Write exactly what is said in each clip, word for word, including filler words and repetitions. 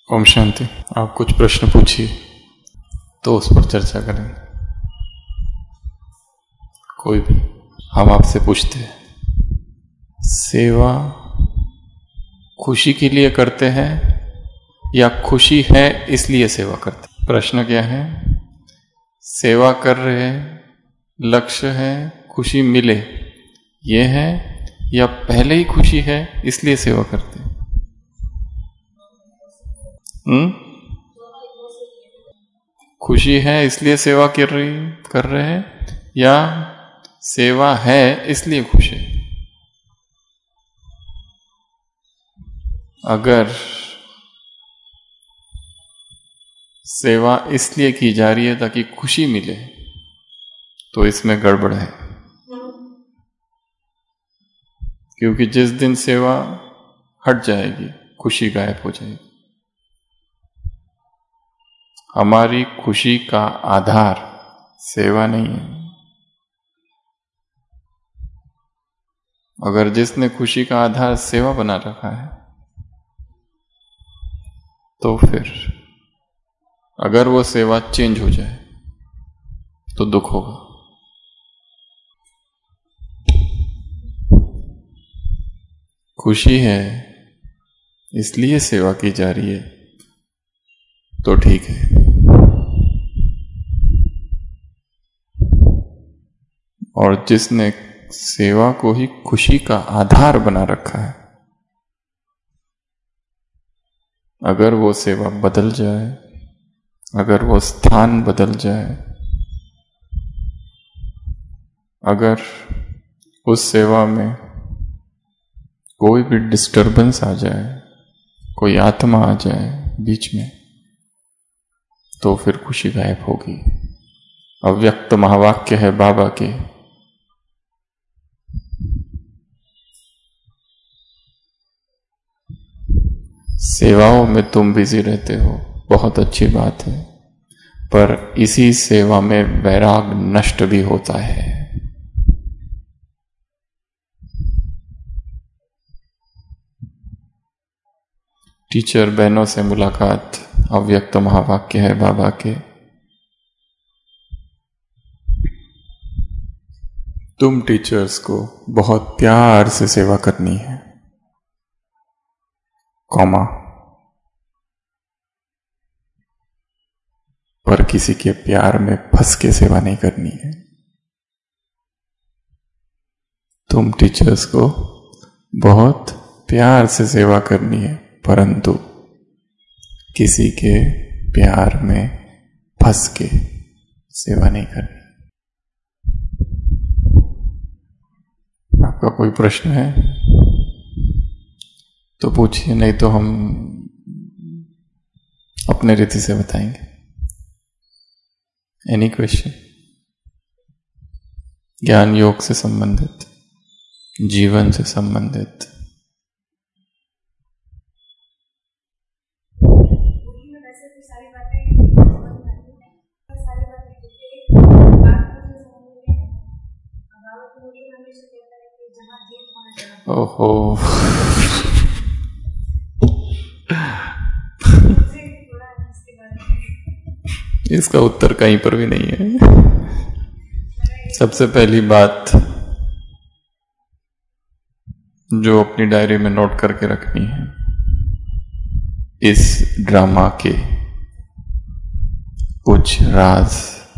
ओम शांति। आप कुछ प्रश्न पूछिए तो उस पर चर्चा करें। कोई भी। हम आपसे पूछते हैं, सेवा खुशी के लिए करते हैं या खुशी है इसलिए सेवा करते हैं? प्रश्न क्या है? सेवा कर रहे हैं, लक्ष्य है खुशी मिले, ये है या पहले ही खुशी है इसलिए सेवा करते हैं? हम्म खुशी है इसलिए सेवा कर रही कर रहे हैं या सेवा है इसलिए खुश है? अगर सेवा इसलिए की जा रही है ताकि खुशी मिले तो इसमें गड़बड़ है, क्योंकि जिस दिन सेवा हट जाएगी खुशी गायब हो जाएगी। हमारी खुशी का आधार सेवा नहीं है। अगर जिसने खुशी का आधार सेवा बना रखा है तो फिर अगर वो सेवा चेंज हो जाए तो दुख होगा। खुशी है इसलिए सेवा की जा रही है तो ठीक है, और जिसने सेवा को ही खुशी का आधार बना रखा है, अगर वो सेवा बदल जाए, अगर वो स्थान बदल जाए, अगर उस सेवा में कोई भी डिस्टरबेंस आ जाए, कोई आत्मा आ जाए बीच में, तो फिर खुशी गायब होगी। अव्यक्त महावाक्य है बाबा के, सेवाओं में तुम बिजी रहते हो, बहुत अच्छी बात है, पर इसी सेवा में वैराग नष्ट भी होता है। टीचर बहनों से मुलाकात, अव्यक्त महावाक्य है बाबा के, तुम टीचर्स को बहुत प्यार से सेवा करनी है, कॉमा, पर किसी के प्यार में फंस के सेवा नहीं करनी है। तुम टीचर्स को बहुत प्यार से सेवा करनी है, परंतु किसी के प्यार में फंस के सेवा नहीं करनी। आपका कोई प्रश्न है तो पूछिए, नहीं तो हम अपने रीति से बताएंगे। Any question? ज्ञान योग से संबंधित, जीवन से संबंधित। ओहो इसका उत्तर कहीं पर भी नहीं है। सबसे पहली बात जो अपनी डायरी में नोट करके रखनी है, इस ड्रामा के कुछ राज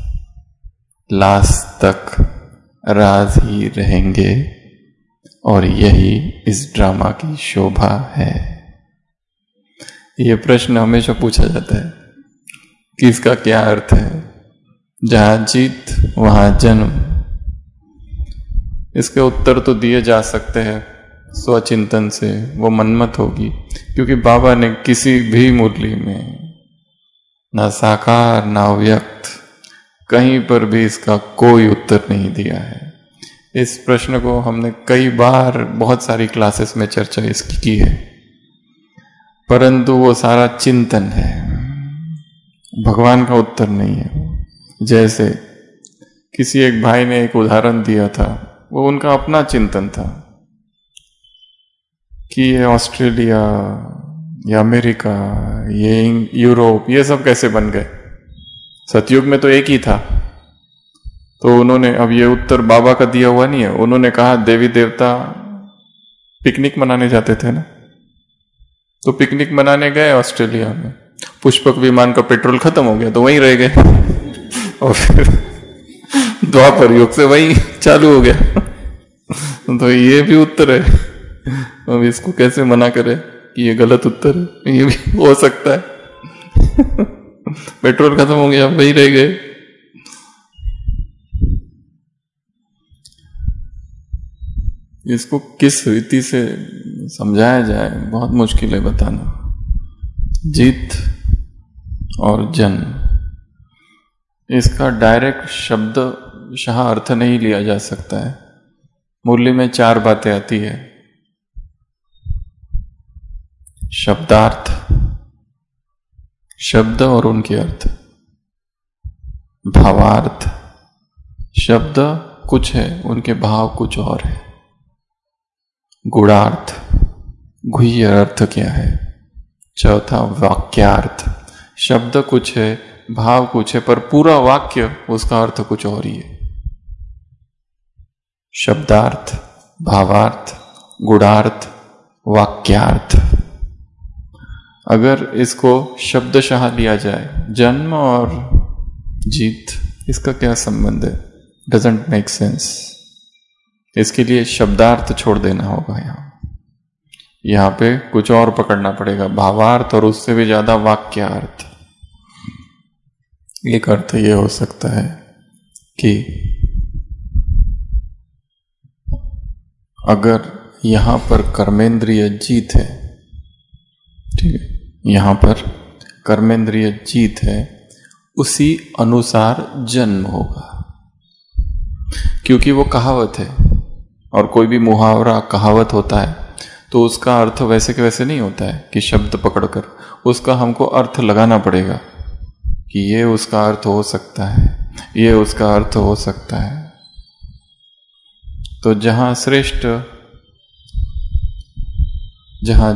लास्ट तक राज ही रहेंगे, और यही इस ड्रामा की शोभा है। यह प्रश्न हमेशा पूछा जाता है कि इसका क्या अर्थ है? जहां जीत वहां जन्म। इसके उत्तर तो दिए जा सकते हैं स्वचिंतन से, वो मनमत होगी, क्योंकि बाबा ने किसी भी मुरली में ना साकार ना अव्यक्त कहीं पर भी इसका कोई उत्तर नहीं दिया है। इस प्रश्न को हमने कई बार बहुत सारी क्लासेस में चर्चा इसकी की है, परंतु वो सारा चिंतन है, भगवान का उत्तर नहीं है। जैसे किसी एक भाई ने एक उदाहरण दिया था, वो उनका अपना चिंतन था कि ये ऑस्ट्रेलिया ये अमेरिका, ये यूरोप, ये सब कैसे बन गए? सतयुग में तो एक ही था। तो उन्होंने, अब ये उत्तर बाबा का दिया हुआ नहीं है, उन्होंने कहा देवी देवता पिकनिक मनाने जाते थे ना, तो पिकनिक मनाने गए ऑस्ट्रेलिया में, पुष्पक विमान का पेट्रोल खत्म हो गया तो वहीं रह गए और फिर द्वापर युग से वही चालू हो गया। तो ये भी उत्तर है। अब इसको कैसे मना करे कि ये गलत उत्तर है? ये भी हो सकता है। पेट्रोल खत्म हो गया, वहीं रह गए। इसको किस रीति से समझाया जाए, बहुत मुश्किल है बताना। जीत और जन्म, इसका डायरेक्ट शब्द शाह अर्थ नहीं लिया जा सकता है। मुरली में चार बातें आती है। शब्दार्थ, शब्द और उनके अर्थ। भावार्थ, शब्द कुछ है, उनके भाव कुछ और है। गुणार्थ, गुह्य अर्थ क्या है। चौथा वाक्यार्थ, शब्द कुछ है, भाव कुछ है, पर पूरा वाक्य उसका अर्थ कुछ और ही है। शब्दार्थ, भावार्थ, गुणार्थ, वाक्यार्थ। अगर इसको शब्दशः लिया जाए, जन्म और जीत, इसका क्या संबंध है? Doesn't make sense. इसके लिए शब्दार्थ छोड़ देना होगा। यहां यहां पे कुछ और पकड़ना पड़ेगा, भावार्थ और उससे भी ज्यादा वाक्यार्थ। एक अर्थ यह हो सकता है कि अगर यहां पर कर्मेंद्रिय जीत है, ठीक है, यहां पर कर्मेंद्रिय जीत है, उसी अनुसार जन्म होगा। क्योंकि वो कहावत है, और कोई भी मुहावरा कहावत होता है तो उसका अर्थ वैसे के वैसे नहीं होता है कि शब्द पकड़कर, उसका हमको अर्थ लगाना पड़ेगा कि ये उसका अर्थ हो सकता है, ये उसका अर्थ हो सकता है। तो जहां श्रेष्ठ, जहां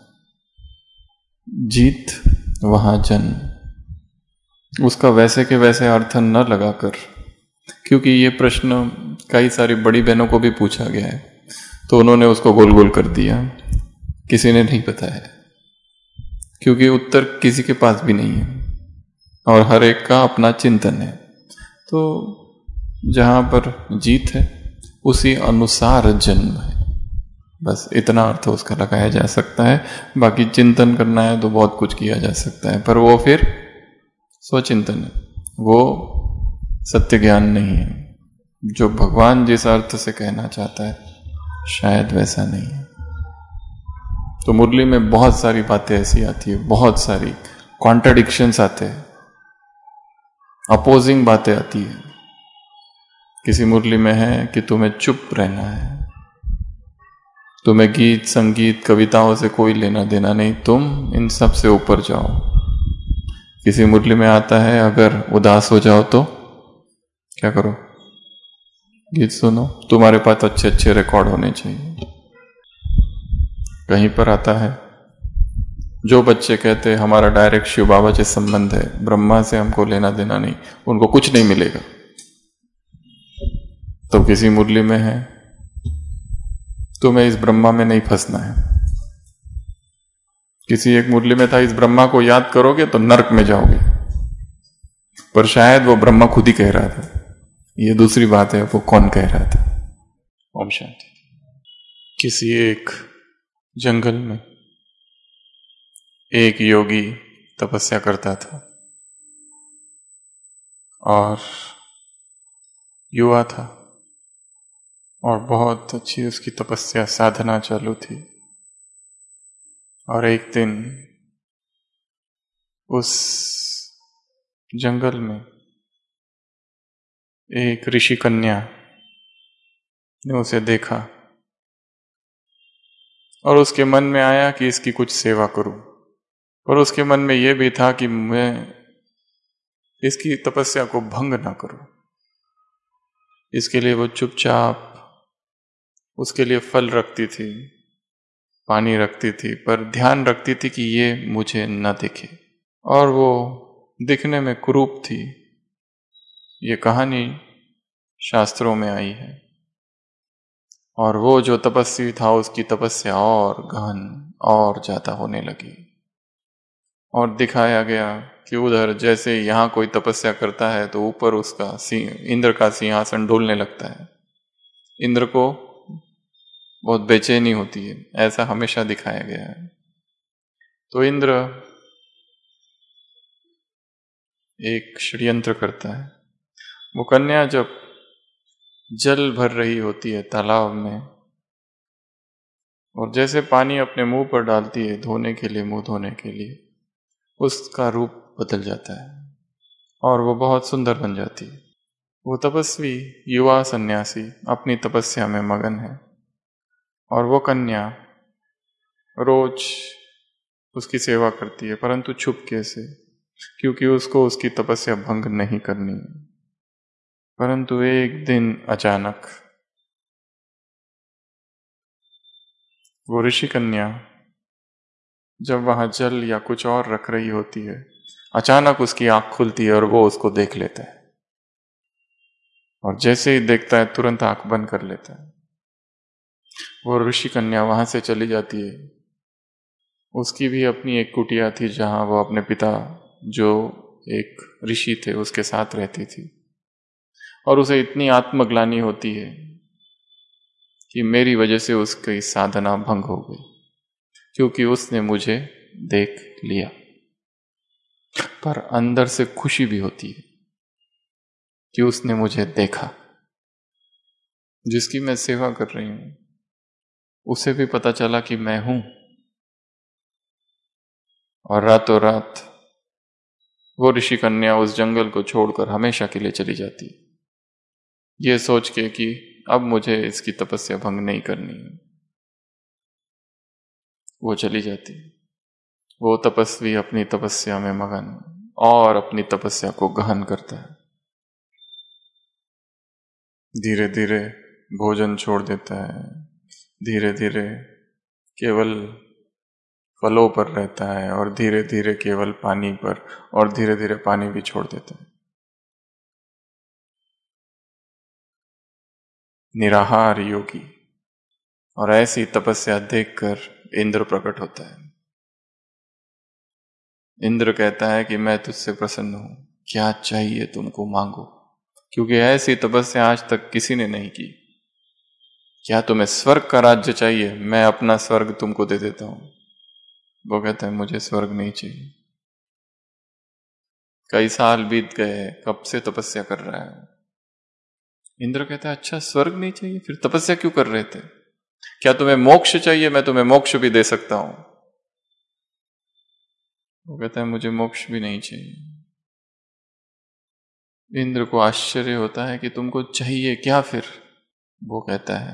जीत वहां जन्म, उसका वैसे के वैसे अर्थ न लगाकर, क्योंकि ये प्रश्न कई सारी बड़ी बहनों को भी पूछा गया है तो उन्होंने उसको गोल गोल कर दिया, किसी ने नहीं बताया, क्योंकि उत्तर किसी के पास भी नहीं है और हर एक का अपना चिंतन है। तो जहां पर जीत है उसी अनुसार जन्म है, बस इतना अर्थ उसका लगाया जा सकता है। बाकी चिंतन करना है तो बहुत कुछ किया जा सकता है, पर वो फिर स्वचिंतन है, वो सत्य ज्ञान नहीं है। जो भगवान जिस अर्थ से कहना चाहता है शायद वैसा नहीं है। तो मुरली में बहुत सारी बातें ऐसी आती है, बहुत सारी कॉन्ट्राडिक्शंस आते हैं, अपोजिंग बातें आती है। किसी मुरली में है कि तुम्हें चुप रहना है, तुम्हें गीत संगीत कविताओं से कोई लेना देना नहीं, तुम इन सब से ऊपर जाओ। किसी मुरली में आता है अगर उदास हो जाओ तो क्या करो? गीत सुनो, तुम्हारे पास अच्छे अच्छे रिकॉर्ड होने चाहिए। कहीं पर आता है जो बच्चे कहते हैं हमारा डायरेक्ट शिव बाबा से संबंध है, ब्रह्मा से हमको लेना देना नहीं, उनको कुछ नहीं मिलेगा। तो किसी मुरली में है तुम्हें इस ब्रह्मा में नहीं फंसना है। किसी एक मुरली में था इस ब्रह्मा को याद करोगे तो नरक में जाओगे, पर शायद वो ब्रह्मा खुद ही कह रहा था, ये दूसरी बात है वो कौन कह रहा था। ओम शांति। किसी एक जंगल में एक योगी तपस्या करता था और युवा था और बहुत अच्छी उसकी तपस्या साधना चालू थी। और एक दिन उस जंगल में एक ऋषि कन्या ने उसे देखा और उसके मन में आया कि इसकी कुछ सेवा करूं, और उसके मन में यह भी था कि मैं इसकी तपस्या को भंग ना करूं। इसके लिए वो चुपचाप उसके लिए फल रखती थी पानी रखती थी, पर ध्यान रखती थी कि ये मुझे न दिखे, और वो दिखने में कुरूप थी। ये कहानी शास्त्रों में आई है। और वो जो तपस्वी था उसकी तपस्या और गहन और ज्यादा होने लगी, और दिखाया गया कि उधर जैसे यहाँ कोई तपस्या करता है तो ऊपर उसका इंद्र का सिंहासन डोलने लगता है। इंद्र को बहुत बेचैनी होती है, ऐसा हमेशा दिखाया गया है। तो इंद्र एक षड्यंत्र करता है। वो कन्या जब जल भर रही होती है तालाब में, और जैसे पानी अपने मुंह पर डालती है धोने के लिए, मुंह धोने के लिए, उसका रूप बदल जाता है और वो बहुत सुंदर बन जाती है। वो तपस्वी युवा सन्यासी अपनी तपस्या में मगन है, और वो कन्या रोज उसकी सेवा करती है, परंतु छुपके से, क्योंकि उसको उसकी तपस्या भंग नहीं करनी है। परंतु एक दिन अचानक वो ऋषि कन्या जब वहां जल या कुछ और रख रही होती है, अचानक उसकी आंख खुलती है और वो उसको देख लेता है, और जैसे ही देखता है तुरंत आंख बंद कर लेता है। वो ऋषि कन्या वहां से चली जाती है। उसकी भी अपनी एक कुटिया थी जहां वो अपने पिता जो एक ऋषि थे उसके साथ रहती थी, और उसे इतनी आत्मग्लानि होती है कि मेरी वजह से उसकी साधना भंग हो गई, क्योंकि उसने मुझे देख लिया। पर अंदर से खुशी भी होती है कि उसने मुझे देखा। जिसकी मैं सेवा कर रही हूं उसे भी पता चला कि मैं हूं, और रातों रात वो ऋषि कन्या उस जंगल को छोड़कर हमेशा के लिए चली जाती, ये सोच के कि अब मुझे इसकी तपस्या भंग नहीं करनी है। वो चली जाती। वो तपस्वी अपनी तपस्या में मगन और अपनी तपस्या को गहन करता है। धीरे धीरे भोजन छोड़ देता है, धीरे धीरे केवल फलों पर रहता है, और धीरे धीरे केवल पानी पर, और धीरे धीरे पानी भी छोड़ देता है। निराहार योगी। और ऐसी तपस्या देखकर इंद्र प्रकट होता है। इंद्र कहता है कि मैं तुझसे प्रसन्न हूं, क्या चाहिए तुमको मांगो, क्योंकि ऐसी तपस्या आज तक किसी ने नहीं की। क्या तुम्हें स्वर्ग का राज्य चाहिए? मैं अपना स्वर्ग तुमको दे देता हूं। वो कहता है मुझे स्वर्ग नहीं चाहिए। कई साल बीत गए, कब से तपस्या कर रहा है। इंद्र कहता है अच्छा स्वर्ग नहीं चाहिए, फिर तपस्या क्यों कर रहे थे? क्या तुम्हें मोक्ष चाहिए? मैं तुम्हें मोक्ष भी दे सकता हूं। वो कहता है मुझे मोक्ष भी नहीं चाहिए। इंद्र को आश्चर्य होता है कि तुमको चाहिए क्या फिर? वो कहता है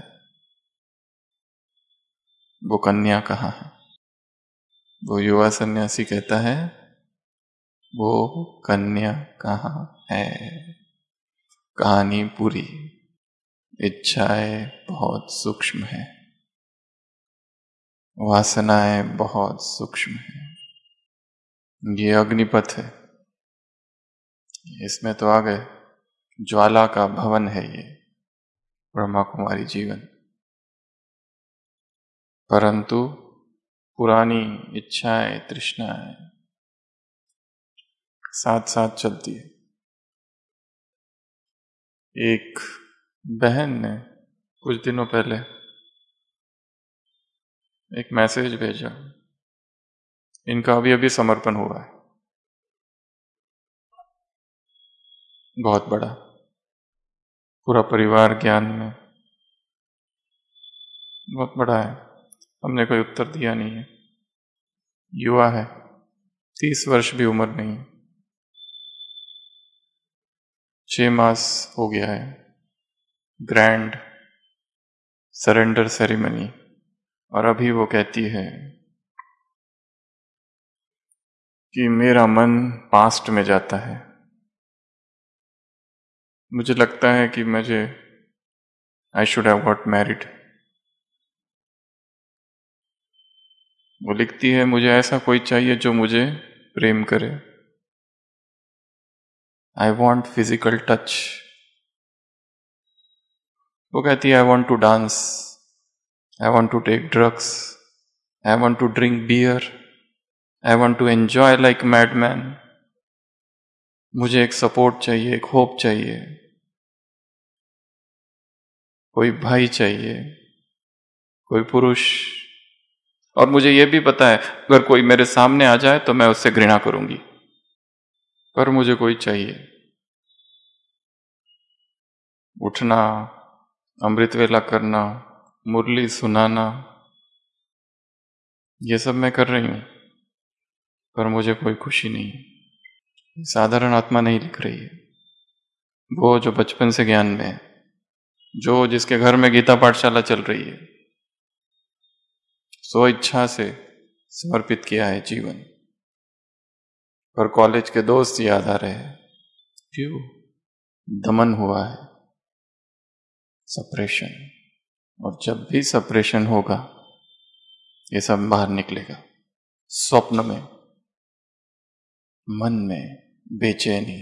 वो कन्या कहाँ है? वो युवा सन्यासी कहता है वो कन्या कहाँ है? कहानी पूरी। इच्छाएं बहुत सूक्ष्म है, वासनाएं बहुत सूक्ष्म है। ये अग्निपथ है, इसमें तो आ गए, ज्वाला का भवन है ये ब्रह्मा कुमारी जीवन। परंतु पुरानी इच्छाएं, तृष्णाएं साथ साथ चलती है। एक बहन ने कुछ दिनों पहले एक मैसेज भेजा, इनका अभी अभी समर्पण हुआ है, बहुत बड़ा, पूरा परिवार ज्ञान में बहुत बड़ा है। हमने कोई उत्तर दिया नहीं है। युवा है, तीस वर्ष भी उम्र नहीं है, छह मास हो गया है ग्रैंड सरेंडर सेरेमनी, और अभी वो कहती है कि मेरा मन पास्ट में जाता है। मुझे लगता है कि मुझे I should have got married. वो लिखती है, मुझे ऐसा कोई चाहिए जो मुझे प्रेम करे। I want physical touch. वो कहती है, I want to dance, I want to take drugs, I want to drink beer, I want to enjoy like madman. मुझे एक सपोर्ट चाहिए, एक होप चाहिए, कोई भाई चाहिए, कोई पुरुष। और मुझे यह भी पता है, अगर कोई मेरे सामने आ जाए तो मैं उससे घृणा करूंगी, पर मुझे कोई चाहिए। उठना, अमृत वेला करना, मुरली सुनाना, ये सब मैं कर रही हूं, पर मुझे कोई खुशी नहीं है। साधारण आत्मा नहीं लिख रही है, वो जो बचपन से ज्ञान में है, जो जिसके घर में गीता पाठशाला चल रही है, सो इच्छा से समर्पित किया है जीवन। पर कॉलेज के दोस्त याद आ रहे हैं, क्यों? दमन हुआ है, सप्रेशन। और जब भी सप्रेशन होगा, ये सब बाहर निकलेगा। स्वप्न में, मन में बेचैनी,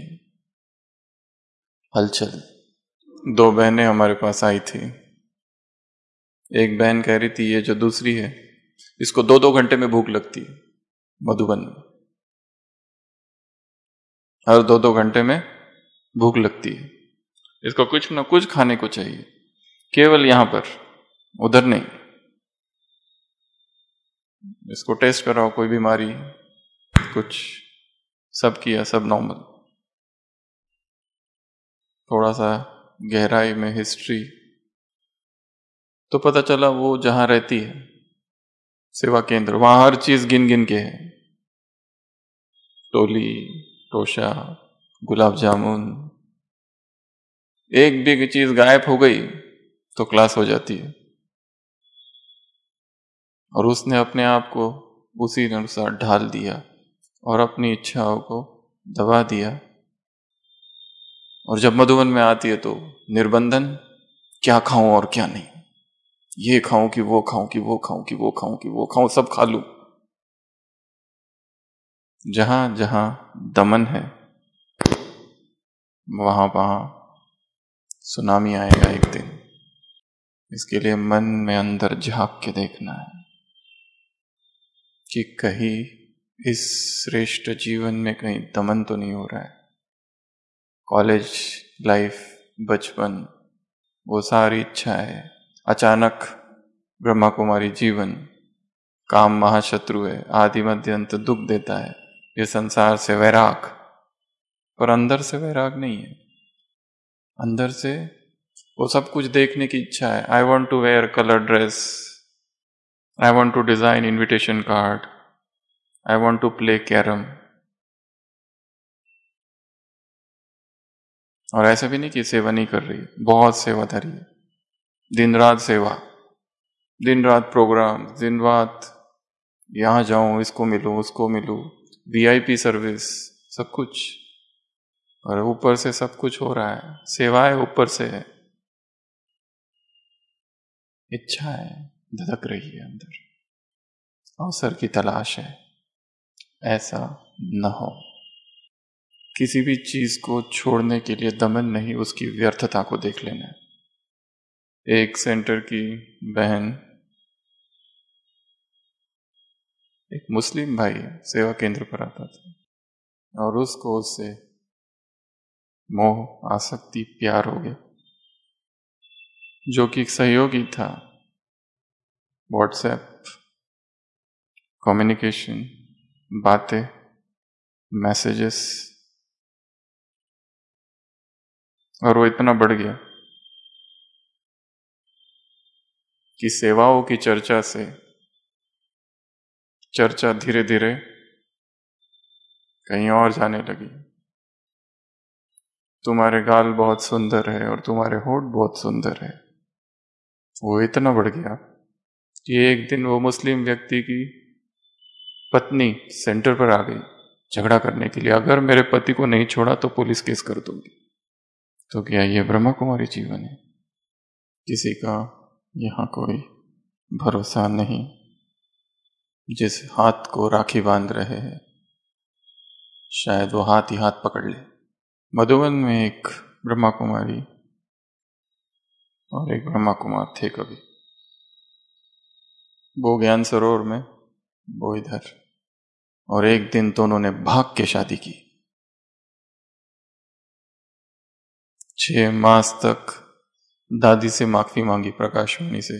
हलचल। दो बहनें हमारे पास आई थी। एक बहन कह रही थी, ये जो दूसरी है, इसको दो दो घंटे में भूख लगती है मधुबन में। हर दो दो घंटे में भूख लगती है, इसको कुछ ना कुछ खाने को चाहिए, केवल यहां पर, उधर नहीं। इसको टेस्ट कराओ, कोई बीमारी, कुछ, सब किया, सब नॉर्मल। थोड़ा सा गहराई में हिस्ट्री, तो पता चला वो जहां रहती है, सेवा केंद्र, वहां हर चीज गिन गिन के है। टोली, टोशा, गुलाब जामुन, एक भी चीज गायब हो गई तो क्लास हो जाती है। और उसने अपने आप को उसी अनुसार ढाल दिया और अपनी इच्छाओं को दबा दिया। और जब मधुबन में आती है तो निर्बंधन, क्या खाऊं और क्या नहीं, ये खाऊं कि वो खाऊं कि वो खाऊं कि वो खाऊं कि वो खाऊं, सब खा लूं। जहां जहां दमन है, वहां वहां सुनामी आएगा एक दिन। इसके लिए मन में अंदर झांक के देखना है कि कहीं इस श्रेष्ठ जीवन में कहीं दमन तो नहीं हो रहा है। कॉलेज लाइफ, बचपन, वो सारी इच्छाएं, अचानक ब्रह्मा कुमारी जीवन, काम महाशत्रु है, आदि मध्य अंत दुख देता है, ये संसार से वैराग। पर अंदर से वैराग नहीं है, अंदर से वो सब कुछ देखने की इच्छा है। I want to wear colour dress, I want to design invitation card, I want to play carrom. और ऐसा भी नहीं कि सेवा नहीं कर रही, बहुत सेवाधारी है, दिन रात सेवा, दिन रात प्रोग्राम, दिन रात यहां जाऊं, इसको मिलूं, उसको मिलूं, वीआईपी सर्विस, सब कुछ। और ऊपर से सब कुछ हो रहा है, सेवाएं ऊपर से है, इच्छा है धधक रही है अंदर, अवसर की तलाश है। ऐसा न हो। किसी भी चीज को छोड़ने के लिए दमन नहीं, उसकी व्यर्थता को देख लेना है। एक सेंटर की बहन, एक मुस्लिम भाई सेवा केंद्र पर आता था और उसको उससे मोह, आसक्ति, प्यार हो गया, जो कि एक सहयोगी था। व्हाट्सएप, कम्युनिकेशन, बातें, मैसेजेस, और वो इतना बढ़ गया कि सेवाओं की चर्चा से चर्चा धीरे धीरे कहीं और जाने लगी। तुम्हारे गाल बहुत सुंदर है और तुम्हारे होठ बहुत सुंदर है। वो इतना बढ़ गया कि एक दिन वो मुस्लिम व्यक्ति की पत्नी सेंटर पर आ गई झगड़ा करने के लिए, अगर मेरे पति को नहीं छोड़ा तो पुलिस केस कर दूंगी। तो क्या ये ब्रह्मा कुमारी जीवन है? किसी का यहाँ कोई भरोसा नहीं। जिस हाथ को राखी बांध रहे हैं शायद वो हाथ ही हाथ पकड़ ले। मधुबन में एक ब्रह्मा कुमारी और एक ब्रह्मा कुमार थे कभी। वो ज्ञान सरोवर में, वो इधर, और एक दिन दोनों ने भाग के शादी की। छह मास तक दादी से माफी मांगी प्रकाशवाणी से,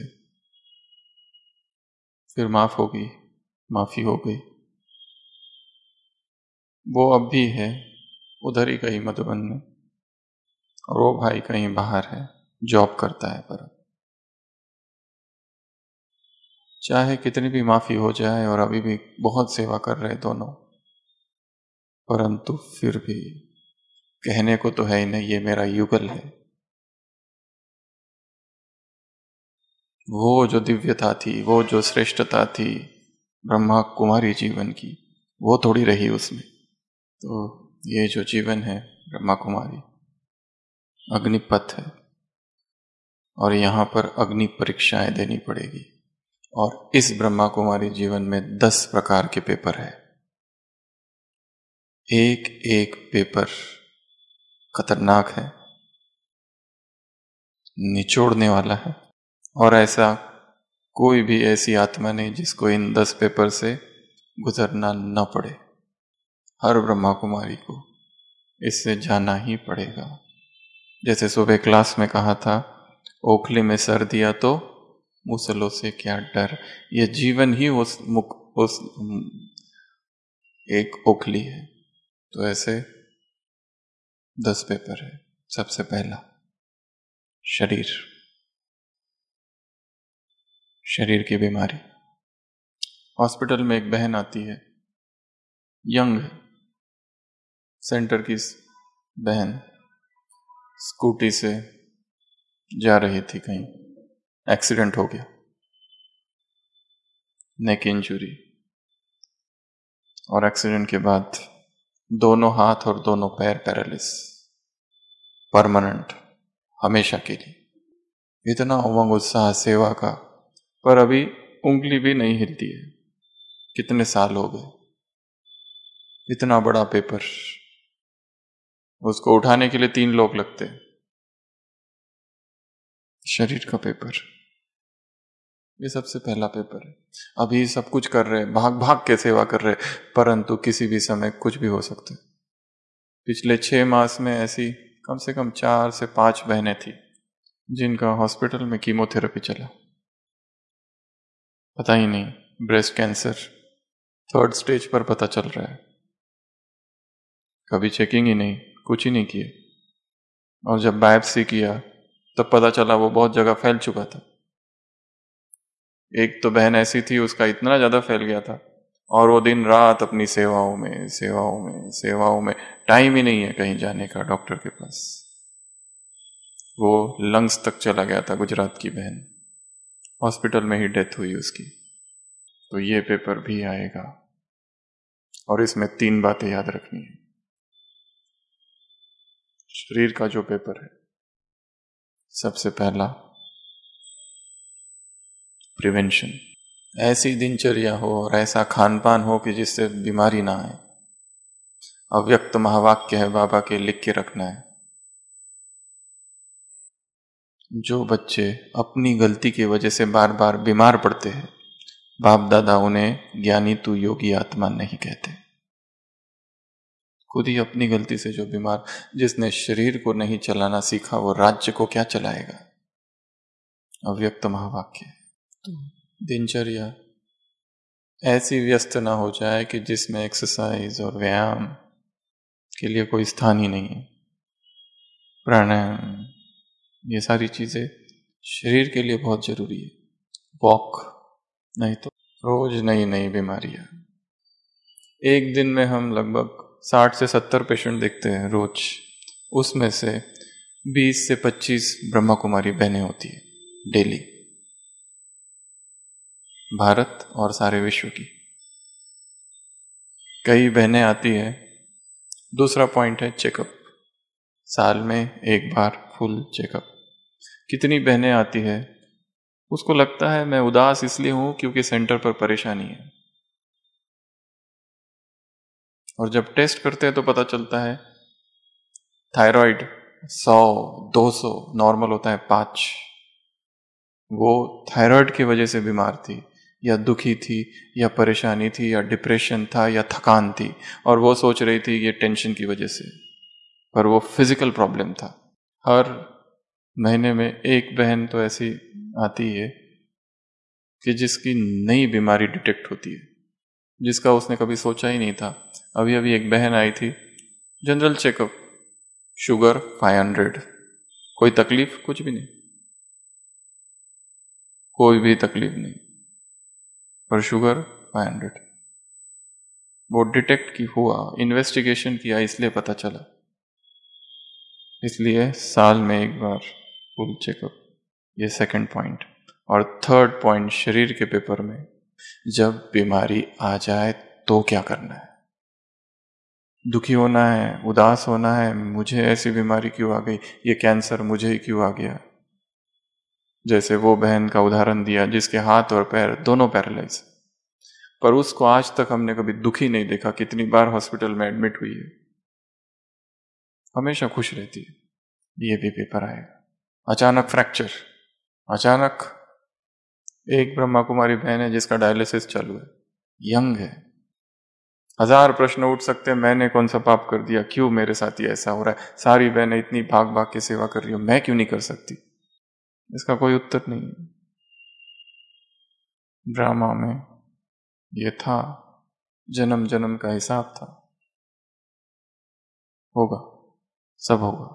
फिर माफ हो गई, माफी हो गई। वो अब भी है उधर ही कहीं मधुबन में, और वो भाई कहीं बाहर है, जॉब करता है। पर चाहे कितनी भी माफी हो जाए और अभी भी बहुत सेवा कर रहे दोनों, परंतु फिर भी कहने को तो है ही नहीं, ये मेरा युगल है। वो जो दिव्यता थी, वो जो श्रेष्ठता थी ब्रह्मा कुमारी जीवन की, वो थोड़ी रही उसमें। तो ये जो जीवन है ब्रह्मा कुमारी अग्निपथ है, और यहाँ पर अग्नि परीक्षाएं देनी पड़ेगी। और इस ब्रह्मा कुमारी जीवन में दस प्रकार के पेपर है। एक एक पेपर खतरनाक है, निचोड़ने वाला है, और ऐसा कोई भी ऐसी आत्मा नहीं जिसको इन दस पेपर से गुजरना न पड़े। हर ब्रह्मा कुमारी को इससे जाना ही पड़ेगा। जैसे सुबह क्लास में कहा था, ओखली में सर दिया तो मुसलों से क्या डर। ये जीवन ही उस मुख उस एक ओखली है। तो ऐसे दस पेपर है। सबसे पहला शरीर, शरीर की बीमारी। हॉस्पिटल में एक बहन आती है, यंग सेंटर की बहन, स्कूटी से जा रही थी कहीं, एक्सीडेंट हो गया, नेक इंजरी, और एक्सीडेंट के बाद दोनों हाथ और दोनों पैर पैरालिस, परमानेंट, हमेशा के लिए। इतना उमंग उत्साह सेवा का, पर अभी उंगली भी नहीं हिलती है। कितने साल हो गए। इतना बड़ा पेपर, उसको उठाने के लिए तीन लोग लगते हैं। शरीर का पेपर, ये सबसे पहला पेपर है। अभी सब कुछ कर रहे, भाग भाग के सेवा कर रहे, परंतु किसी भी समय कुछ भी हो सकता है। पिछले छह मास में ऐसी कम से कम चार से पांच बहनें थी जिनका हॉस्पिटल में कीमोथेरेपी चला। पता ही नहीं, ब्रेस्ट कैंसर थर्ड स्टेज पर पता चल रहा है। कभी चेकिंग ही नहीं, कुछ ही नहीं किए, और जब बायोप्सी किया तब पता चला वो बहुत जगह फैल चुका था। एक तो बहन ऐसी थी, उसका इतना ज्यादा फैल गया था, और वो दिन रात अपनी सेवाओं में सेवाओं में सेवाओं में, टाइम ही नहीं है कहीं जाने का डॉक्टर के पास। वो लंग्स तक चला गया था, गुजरात की बहन, हॉस्पिटल में ही डेथ हुई उसकी। तो ये पेपर भी आएगा, और इसमें तीन बातें याद रखनी है। शरीर का जो पेपर है, सबसे पहला प्रिवेंशन। ऐसी दिनचर्या हो और ऐसा खान पान हो कि जिससे बीमारी ना आए। अव्यक्त महावाक्य है बाबा के, लिख के रखना है। जो बच्चे अपनी गलती की वजह से बार बार बीमार पड़ते हैं, बाप दादा उन्हें ज्ञानी तू योगी आत्मा नहीं कहते। खुद ही अपनी गलती से जो बीमार, जिसने शरीर को नहीं चलाना सीखा वो राज्य को क्या चलाएगा। अव्यक्त महावाक्य। दिनचर्या ऐसी व्यस्त ना हो जाए कि जिसमें एक्सरसाइज और व्यायाम के लिए कोई स्थान ही नहीं है। प्राणायाम, ये सारी चीजें शरीर के लिए बहुत जरूरी है। वॉक, नहीं तो रोज नई नई बीमारियां। एक दिन में हम लगभग साठ से सत्तर पेशेंट देखते हैं रोज, उसमें से बीस से पच्चीस ब्रह्मा कुमारी बहनें होती है डेली, भारत और सारे विश्व की। कई बहनें आती है। दूसरा पॉइंट है चेकअप, साल में एक बार फुल चेकअप। कितनी बहनें आती है, उसको लगता है मैं उदास इसलिए हूं क्योंकि सेंटर पर परेशानी है, और जब टेस्ट करते हैं तो पता चलता है थायराइड सौ दो सौ, नॉर्मल होता है पाँच। वो थायराइड की वजह से बीमार थी, या दुखी थी, या परेशानी थी, या डिप्रेशन था, या थकान थी, और वो सोच रही थी ये टेंशन की वजह से, पर वो फिजिकल प्रॉब्लम था। हर महीने में एक बहन तो ऐसी आती है कि जिसकी नई बीमारी डिटेक्ट होती है, जिसका उसने कभी सोचा ही नहीं था। अभी अभी एक बहन आई थी, जनरल चेकअप, शुगर पाँच सौ, कोई तकलीफ कुछ भी नहीं, कोई भी तकलीफ नहीं, पर शुगर पाँच सौ। वो डिटेक्ट की हुआ, इन्वेस्टिगेशन किया, इसलिए पता चला। इसलिए साल में एक बार फुल चेकअप, ये सेकंड पॉइंट। और थर्ड पॉइंट शरीर के पेपर में, जब बीमारी आ जाए तो क्या करना है। दुखी होना है, उदास होना है, मुझे ऐसी बीमारी क्यों आ गई, ये कैंसर मुझे ही क्यों आ गया। जैसे वो बहन का उदाहरण दिया जिसके हाथ और पैर दोनों पैरालाइज, पर उसको आज तक हमने कभी दुखी नहीं देखा। कितनी बार हॉस्पिटल में एडमिट हुई है, हमेशा खुश रहती है। ये भी पेपर आएगा। अचानक फ्रैक्चर, अचानक एक ब्रह्मा कुमारी बहन है जिसका डायलिसिस चालू है, यंग है। हजार प्रश्न उठ सकते हैं, मैंने कौन सा पाप कर दिया, क्यों मेरे साथ ही ऐसा हो रहा है। सारी बहनें इतनी भाग भाग के सेवा कर रही हो, मैं क्यों नहीं कर सकती। इसका कोई उत्तर नहीं है। ड्रामा में ये था, जन्म जन्म का हिसाब था, होगा, सब होगा।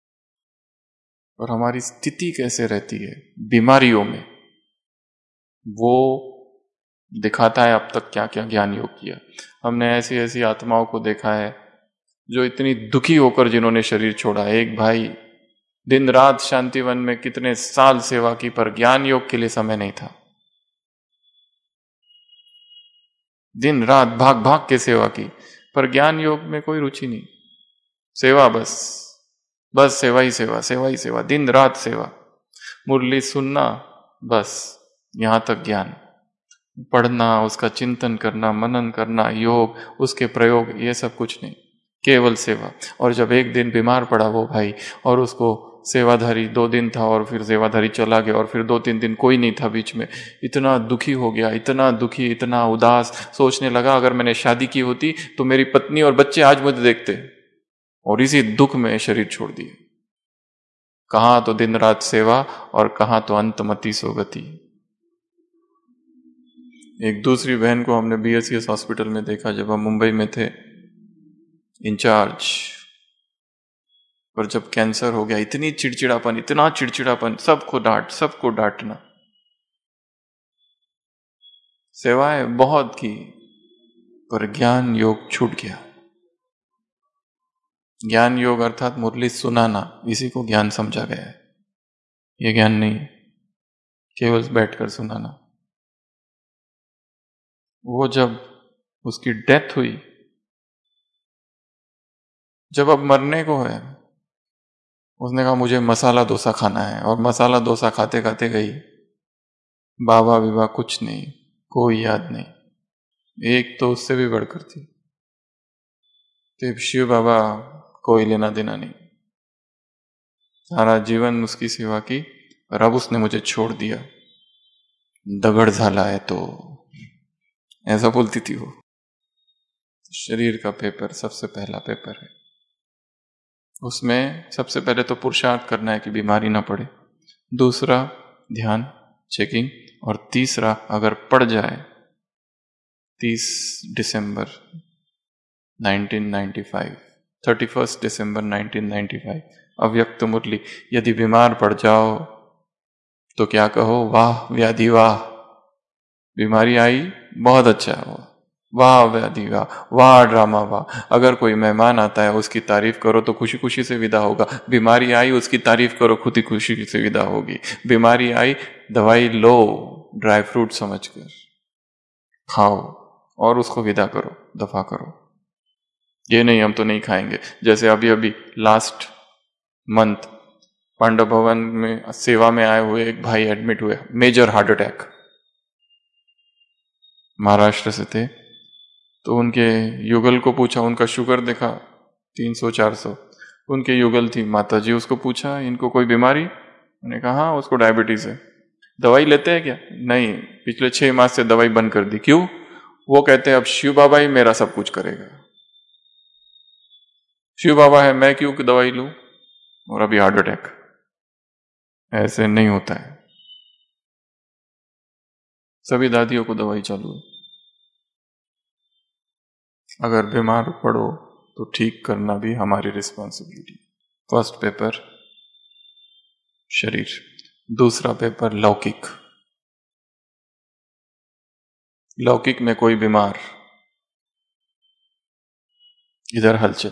और हमारी स्थिति कैसे रहती है बीमारियों में, वो दिखाता है अब तक क्या क्या ज्ञान योग किया। हमने ऐसी ऐसी आत्माओं को देखा है जो इतनी दुखी होकर जिन्होंने शरीर छोड़ा। एक भाई दिन रात शांतिवन में कितने साल सेवा की, पर ज्ञान योग के लिए समय नहीं था। दिन रात भाग भाग के सेवा की, पर ज्ञान योग में कोई रुचि नहीं। सेवा बस, बस सेवा ही सेवा, सेवा ही सेवा, दिन रात सेवा, मुरली सुनना, बस यहां तक ज्ञान। पढ़ना, उसका चिंतन करना, मनन करना, योग, उसके प्रयोग, ये सब कुछ नहीं, केवल सेवा। और जब एक दिन बीमार पड़ा वो भाई, और उसको सेवाधारी दो दिन था और फिर सेवाधारी चला गया, और फिर दो तीन दिन कोई नहीं था बीच में, इतना दुखी हो गया, इतना दुखी, इतना उदास। सोचने लगा अगर मैंने शादी की होती तो मेरी पत्नी और बच्चे आज मुझे देखते। और इसी दुख में शरीर छोड़ दिए। कहां तो दिन रात सेवा और कहां तो अंतमति सोगति। एक दूसरी बहन को हमने बीएससीएस हॉस्पिटल में देखा जब हम मुंबई में थे, इंचार्ज। पर जब कैंसर हो गया, इतनी चिड़चिड़ापन, इतना चिड़चिड़ापन, सबको डांट, सबको डांटना। सेवाएं बहुत की, पर ज्ञान योग छूट गया। ज्ञान योग अर्थात मुरली सुनाना, इसी को ज्ञान समझा गया है। ये ज्ञान नहीं, केवल बैठकर सुनाना। वो जब उसकी डेथ हुई, जब अब मरने को है, उसने कहा मुझे मसाला डोसा खाना है, और मसाला डोसा खाते खाते गई। बाबा विबा कुछ नहीं, कोई याद नहीं। एक तो उससे भी बढ़कर थी, तो शिव बाबा कोई लेना देना नहीं, सारा जीवन उसकी सेवा की, और अब उसने मुझे छोड़ दिया, दगड़ झाला है, तो ऐसा बोलती थी वो। शरीर का पेपर सबसे पहला पेपर है। उसमें सबसे पहले तो पुरुषार्थ करना है कि बीमारी ना पड़े, दूसरा ध्यान, चेकिंग, और तीसरा अगर पड़ जाए, तीस दिसंबर nineteen ninety five, thirty first दिसंबर नाइनटीन नाइंटी फाइव, अव्यक्त मुरली, यदि बीमार पड़ जाओ तो क्या कहो, वाह व्याधि वाह। बीमारी आई, बहुत अच्छा हुआ, वाह व्याधि वाह, वाह ड्रामा वाह। अगर कोई मेहमान आता है उसकी तारीफ करो तो खुशी खुशी से विदा होगा। बीमारी आई, उसकी तारीफ करो, खुद ही खुशी से विदा होगी। बीमारी आई, दवाई लो, ड्राई फ्रूट समझकर खाओ और उसको विदा करो, दफा करो। ये नहीं हम तो नहीं खाएंगे। जैसे अभी अभी लास्ट मंथ पांडव भवन में सेवा में आए हुए एक भाई एडमिट हुए, मेजर हार्ट अटैक, महाराष्ट्र से थे, तो उनके युगल को पूछा, उनका शुगर देखा तीन सौ चार सौ, उनके युगल थी माता जी, उसको पूछा इनको कोई बीमारी? उन्होंने कहा हाँ उसको डायबिटीज है। दवाई लेते हैं क्या? नहीं, पिछले छह मास से दवाई बंद कर दी। क्यों? वो कहते हैं अब शिव बाबा ही मेरा सब कुछ करेगा। शिव बाबा है, मैं क्यों दवाई लूं? और अभी हार्ट अटैक। ऐसे नहीं होता है। सभी दादियों को दवाई चालू है। अगर बीमार पड़ो तो ठीक करना भी हमारी रिस्पॉन्सिबिलिटी। फर्स्ट पेपर शरीर, दूसरा पेपर लौकिक। लौकिक में कोई बीमार, इधर हलचल।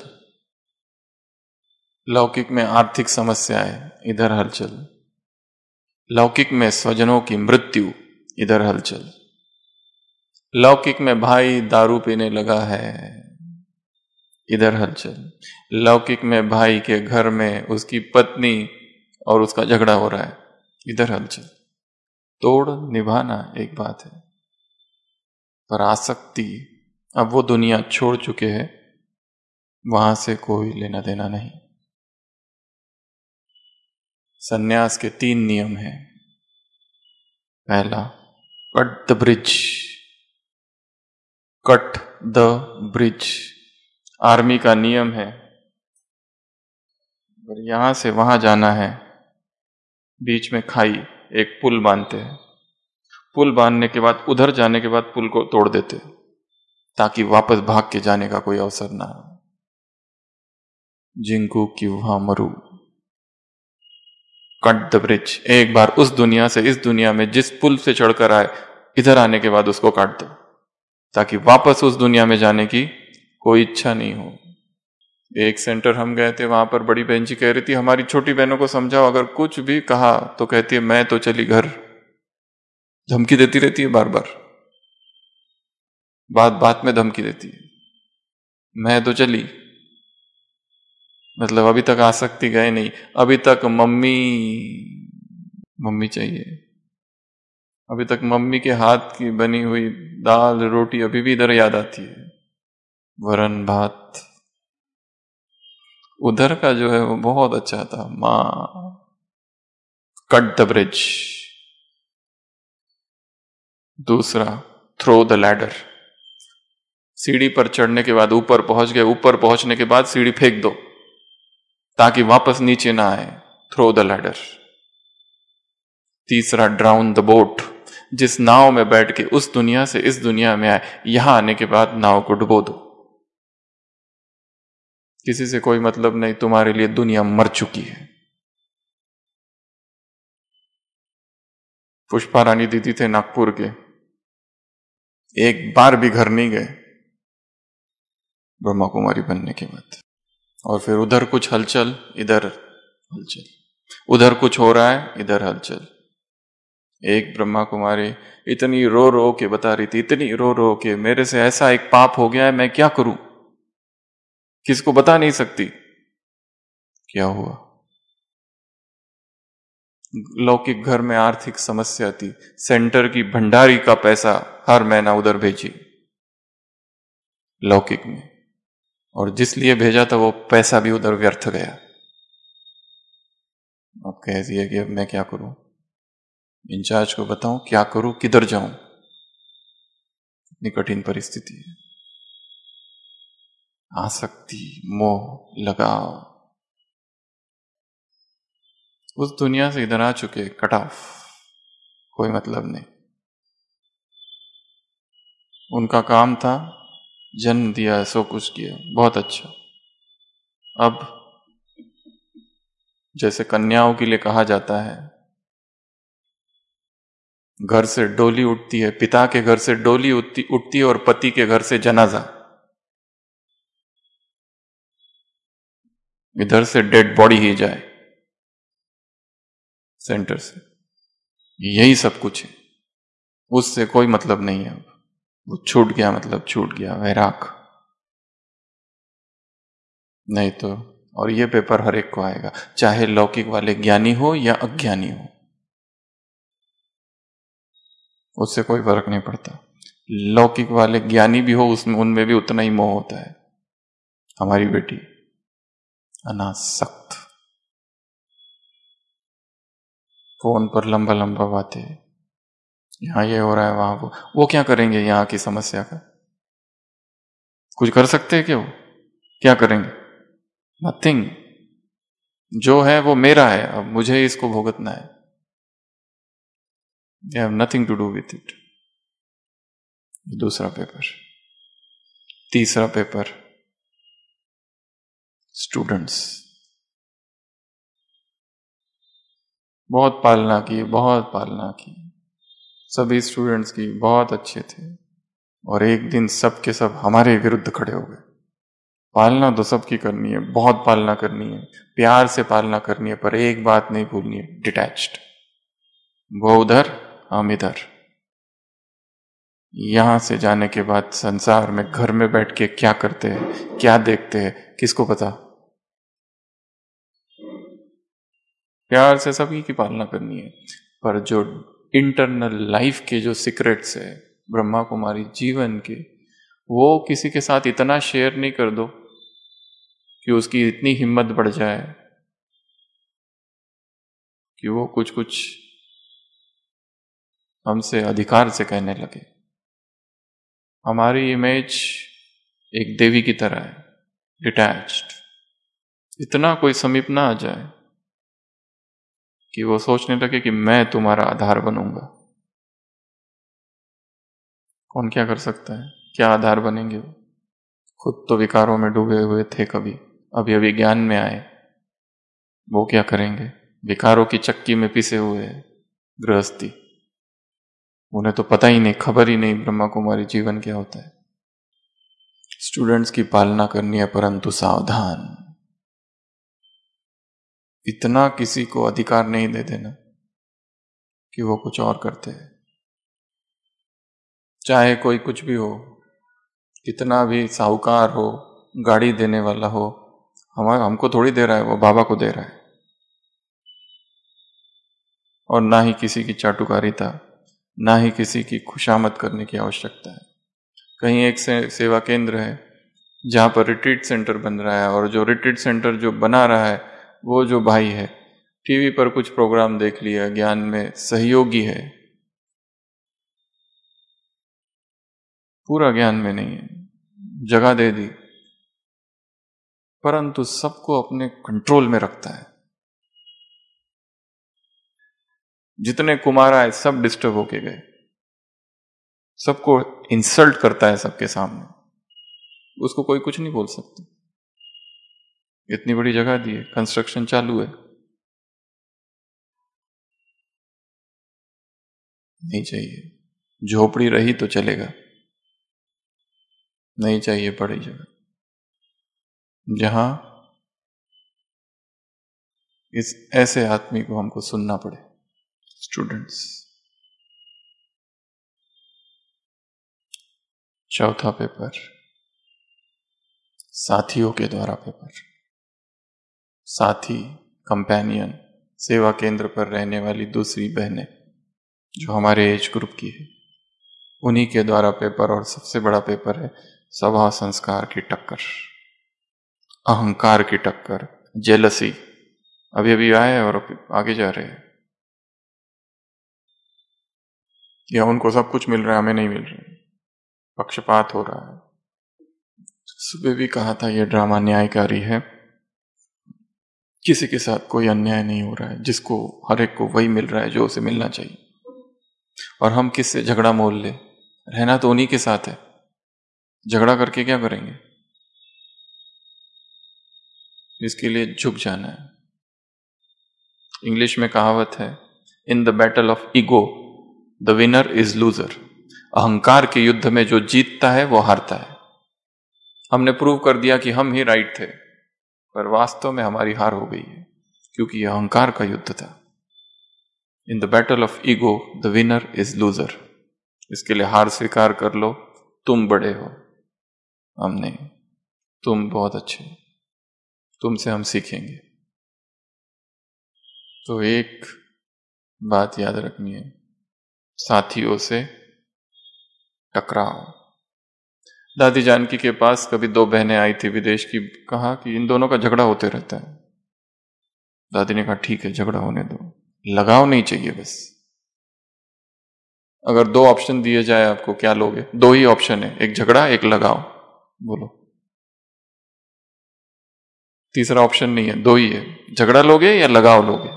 लौकिक में आर्थिक समस्याएं, इधर हलचल। लौकिक में स्वजनों की मृत्यु, इधर हलचल। लौकिक में भाई दारू पीने लगा है, इधर हलचल। लौकिक में भाई के घर में उसकी पत्नी और उसका झगड़ा हो रहा है, इधर हलचल। तोड़ निभाना एक बात है, पर आसक्ति, अब वो दुनिया छोड़ चुके हैं, वहां से कोई लेना देना नहीं। सन्यास के तीन नियम हैं। पहला, cut the bridge. Cut the bridge army का नियम है। अगर यहां से वहां जाना है, बीच में खाई, एक पुल बांधते हैं। पुल बांधने के बाद उधर जाने के बाद पुल को तोड़ देते, ताकि वापस भाग के जाने का कोई अवसर ना हो। जिंकू की वहां मरू। Cut the bridge. एक बार उस दुनिया से इस दुनिया में जिस पुल से चढ़कर आए, इधर आने के बाद उसको काट दो, ताकि वापस उस दुनिया में जाने की कोई इच्छा नहीं हो। एक सेंटर हम गए थे, वहां पर बड़ी बहन जी कह रही थी हमारी छोटी बहनों को समझाओ, अगर कुछ भी कहा तो कहती है मैं तो चली घर। धमकी देती रहती है, बार बार बात बात में धमकी देती है, मैं तो चली। मतलब अभी तक आसक्ति गए नहीं, अभी तक मम्मी मम्मी चाहिए। अभी तक मम्मी के हाथ की बनी हुई दाल रोटी अभी भी इधर याद आती है, वरन भात। उधर का जो है वो बहुत अच्छा था। मां, कट द ब्रिज। दूसरा, थ्रो द लैडर। सीढ़ी पर चढ़ने के बाद ऊपर पहुंच गए, ऊपर पहुंचने के बाद सीढ़ी फेंक दो ताकि वापस नीचे ना आए। Throw the ladder. तीसरा, ड्राउन द बोट। जिस नाव में बैठ के उस दुनिया से इस दुनिया में आए, यहां आने के बाद नाव को डुबो दो। किसी से कोई मतलब नहीं, तुम्हारे लिए दुनिया मर चुकी है। पुष्पा रानी दीदी थे नागपुर के, एक बार भी घर नहीं गए ब्रह्मा कुमारी बनने के बाद। और फिर उधर कुछ हलचल, इधर हलचल, उधर कुछ हो रहा है, इधर हलचल। एक ब्रह्मा कुमारी इतनी रो रो के बता रही थी, इतनी रो रो के, मेरे से ऐसा एक पाप हो गया है, मैं क्या करूं, किसको बता नहीं सकती। क्या हुआ? लौकिक घर में आर्थिक समस्या थी, सेंटर की भंडारी का पैसा हर महीना उधर भेजी लौकिक में, और जिस लिए भेजा था वो पैसा भी उधर व्यर्थ गया। अब कह दिया कि अब मैं क्या करूं, इंचार्ज को बताऊं क्या करूं, किधर जाऊं। इतनी कठिन परिस्थिति है। आसक्ति, मोह, लगाव, उस दुनिया से इधर आ चुके, कट ऑफ, कोई मतलब नहीं। उनका काम था जन्म दिया, सो कुछ किया, बहुत अच्छा। अब जैसे कन्याओं के लिए कहा जाता है, घर से डोली उठती है, पिता के घर से डोली उठती उठती है और पति के घर से जनाजा। इधर से डेड बॉडी ही जाए सेंटर से, यही सब कुछ है। उससे कोई मतलब नहीं है। अब वो छूट गया, मतलब छूट गया, वैराग। नहीं तो, और ये पेपर हर एक को आएगा, चाहे लौकिक वाले ज्ञानी हो या अज्ञानी हो, उससे कोई फर्क नहीं पड़ता। लौकिक वाले ज्ञानी भी हो उसमें उनमें भी उतना ही मोह होता है। हमारी बेटी अनासक्त, फोन पर लंबा लंबा बातें, यहां ये हो रहा है वहां वो वो क्या करेंगे यहां की समस्या का? कुछ कर सकते हैं क्या? वो क्या करेंगे? नथिंग। जो है वो मेरा है, अब मुझे इसको भुगतना है। They have nothing to do with it। दूसरा पेपर। तीसरा पेपर, स्टूडेंट्स। बहुत पालना की, बहुत पालना की, सभी स्टूडेंट्स की, बहुत अच्छे थे, और एक दिन सब के सब हमारे विरुद्ध खड़े हो गए। पालना तो सबकी करनी है, बहुत पालना करनी है, प्यार से पालना करनी है, पर एक बात नहीं भूलनी है, डिटैच्ड। वो उधर, हम इधर। यहां से जाने के बाद संसार में घर में बैठ के क्या करते हैं, क्या देखते हैं, किसको पता? प्यार से सभी की पालना करनी है, पर जो इंटरनल लाइफ के जो सीक्रेट्स है ब्रह्मा कुमारी जीवन के, वो किसी के साथ इतना शेयर नहीं कर दो कि उसकी इतनी हिम्मत बढ़ जाए कि वो कुछ कुछ हमसे अधिकार से कहने लगे। हमारी इमेज एक देवी की तरह है, डिटैच्ड। इतना कोई समीप ना आ जाए कि वो सोचने लगे कि मैं तुम्हारा आधार बनूंगा। कौन क्या कर सकता है? क्या आधार बनेंगे वो? खुद तो विकारों में डूबे हुए थे, कभी अभी अभी ज्ञान में आए, वो क्या करेंगे? विकारों की चक्की में पिसे हुए हैं गृहस्थी, उन्हें तो पता ही नहीं, खबर ही नहीं ब्रह्मा कुमारी जीवन क्या होता है। स्टूडेंट्स की पालना करनी है, परंतु सावधान। इतना किसी को अधिकार नहीं दे देना कि वो कुछ और करते हैं, चाहे कोई कुछ भी हो, कितना भी साहूकार हो, गाड़ी देने वाला हो, हमारा हमको थोड़ी दे रहा है, वो बाबा को दे रहा है। और ना ही किसी की चाटुकारिता, ना ही किसी की खुशामद करने की आवश्यकता है। कहीं एक से सेवा केंद्र है जहां पर रिट्रीट सेंटर बन रहा है, और जो रिट्रीट सेंटर जो बना रहा है वो जो भाई है, टीवी पर कुछ प्रोग्राम देख लिया, ज्ञान में सहयोगी है, पूरा ज्ञान में नहीं है, जगह दे दी, परंतु सबको अपने कंट्रोल में रखता है। जितने कुमार आए सब डिस्टर्ब होके गए, सबको इंसल्ट करता है सबके सामने, उसको कोई कुछ नहीं बोल सकता। इतनी बड़ी जगह दी है, कंस्ट्रक्शन चालू है। नहीं चाहिए, झोपड़ी रही तो चलेगा, नहीं चाहिए बड़ी जगह जहां इस ऐसे आदमी को हमको सुनना पड़े। स्टूडेंट्स। चौथा पेपर, साथियों के द्वारा पेपर। साथी, कंपेनियन, सेवा केंद्र पर रहने वाली दूसरी बहनें जो हमारे एज ग्रुप की है, उन्हीं के द्वारा पेपर। और सबसे बड़ा पेपर है स्वभाव संस्कार की टक्कर, अहंकार की टक्कर, जेलसी। अभी अभी आए और आगे जा रहे हैं, या उनको सब कुछ मिल रहा है, हमें नहीं मिल रहा है, पक्षपात हो रहा है। सुबह भी कहा था ये ड्रामा न्यायकारी है, किसी के साथ कोई अन्याय नहीं हो रहा है, जिसको हर एक को वही मिल रहा है जो उसे मिलना चाहिए। और हम किससे झगड़ा मोल ले? रहना तो उन्हीं के साथ है, झगड़ा करके क्या करेंगे? इसके लिए झुक जाना है। इंग्लिश में कहावत है, in the battle of ego the winner is loser. अहंकार के युद्ध में जो जीतता है वो हारता है। हमने प्रूव कर दिया कि हम ही राइट थे, पर वास्तव में हमारी हार हो गई है, क्योंकि यह अहंकार का युद्ध था। In the battle of ego the winner is loser. इसके लिए हार स्वीकार कर लो। तुम बड़े हो, हम नहीं। तुम बहुत अच्छे हो, तुमसे हम सीखेंगे। तो एक बात याद रखनी है, साथियों से टकराव। दादी जानकी के पास कभी दो बहनें आई थी विदेश की, कहा कि इन दोनों का झगड़ा होते रहता है। दादी ने कहा ठीक है झगड़ा होने दो, लगाव नहीं चाहिए बस। अगर दो ऑप्शन दिए जाए आपको, क्या लोगे? दो ही ऑप्शन है, एक झगड़ा एक लगाव, बोलो। तीसरा ऑप्शन नहीं है, दो ही है, झगड़ा लोगे या लगाव लोगे?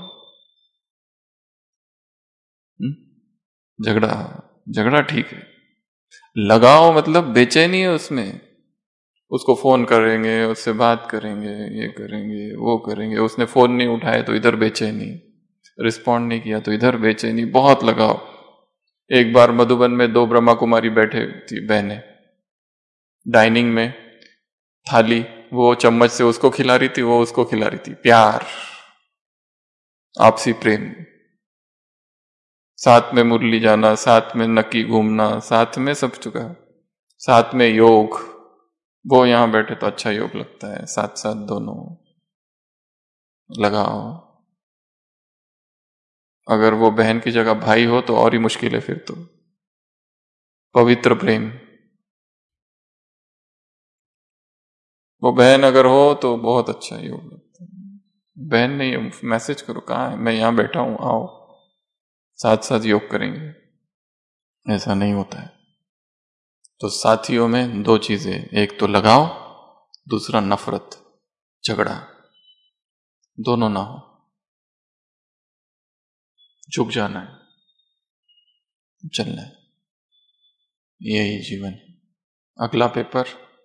झगड़ा, झगड़ा ठीक है। लगाव मतलब बेचैनी है उसमें, उसको फोन करेंगे, उससे बात करेंगे, ये करेंगे वो करेंगे, उसने फोन नहीं उठाया तो इधर बेचैनी, रिस्पॉन्ड नहीं किया तो इधर बेचैनी, बहुत लगाव। एक बार मधुबन में दो ब्रह्मा कुमारी बैठे थी बहनें, डाइनिंग में थाली, वो चम्मच से उसको खिला रही थी, वो उसको खिला रही थी, प्यार, आपसी प्रेम, साथ में मुरली जाना, साथ में नक्की घूमना, साथ में सब चुका, साथ में योग, वो यहां बैठे तो अच्छा योग लगता है, साथ साथ दोनों लगाओ। अगर वो बहन की जगह भाई हो तो और ही मुश्किल है फिर तो। पवित्र प्रेम, वो बहन अगर हो तो बहुत अच्छा योग लगता है। बहन नहीं, मैसेज करो कहाँ है, मैं यहां बैठा हूं, आओ साथ साथ योग करेंगे, ऐसा नहीं होता है। तो साथियों में दो चीजें, एक तो लगाव, दूसरा नफरत, झगड़ा, दोनों ना हो। झुक जाना है, चलना है, यही जीवन। अगला पेपर,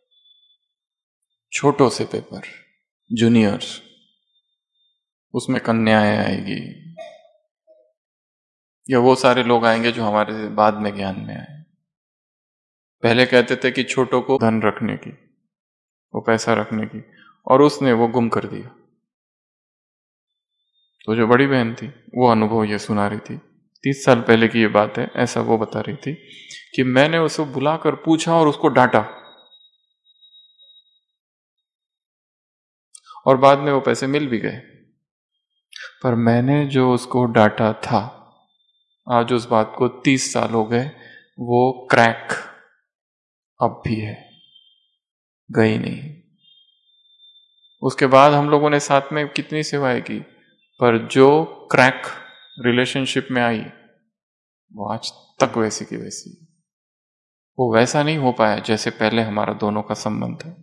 छोटों से पेपर, जूनियर्स, उसमें कन्याएं आएगी, या वो सारे लोग आएंगे जो हमारे बाद में ज्ञान में आए। पहले कहते थे कि छोटों को धन रखने की, वो पैसा रखने की, और उसने वो गुम कर दिया। तो जो बड़ी बहन थी वो अनुभव ये सुना रही थी, तीस साल पहले की ये बात है, ऐसा वो बता रही थी कि मैंने उसको बुलाकर पूछा और उसको डांटा, और बाद में वो पैसे मिल भी गए, पर मैंने जो उसको डांटा था, आज उस बात को तीस साल हो गए, वो क्रैक अब भी है, गई नहीं। उसके बाद हम लोगों ने साथ में कितनी सेवाएं की, पर जो क्रैक रिलेशनशिप में आई वो आज तक वैसी की वैसी, वो वैसा नहीं हो पाया जैसे पहले हमारा दोनों का संबंध था।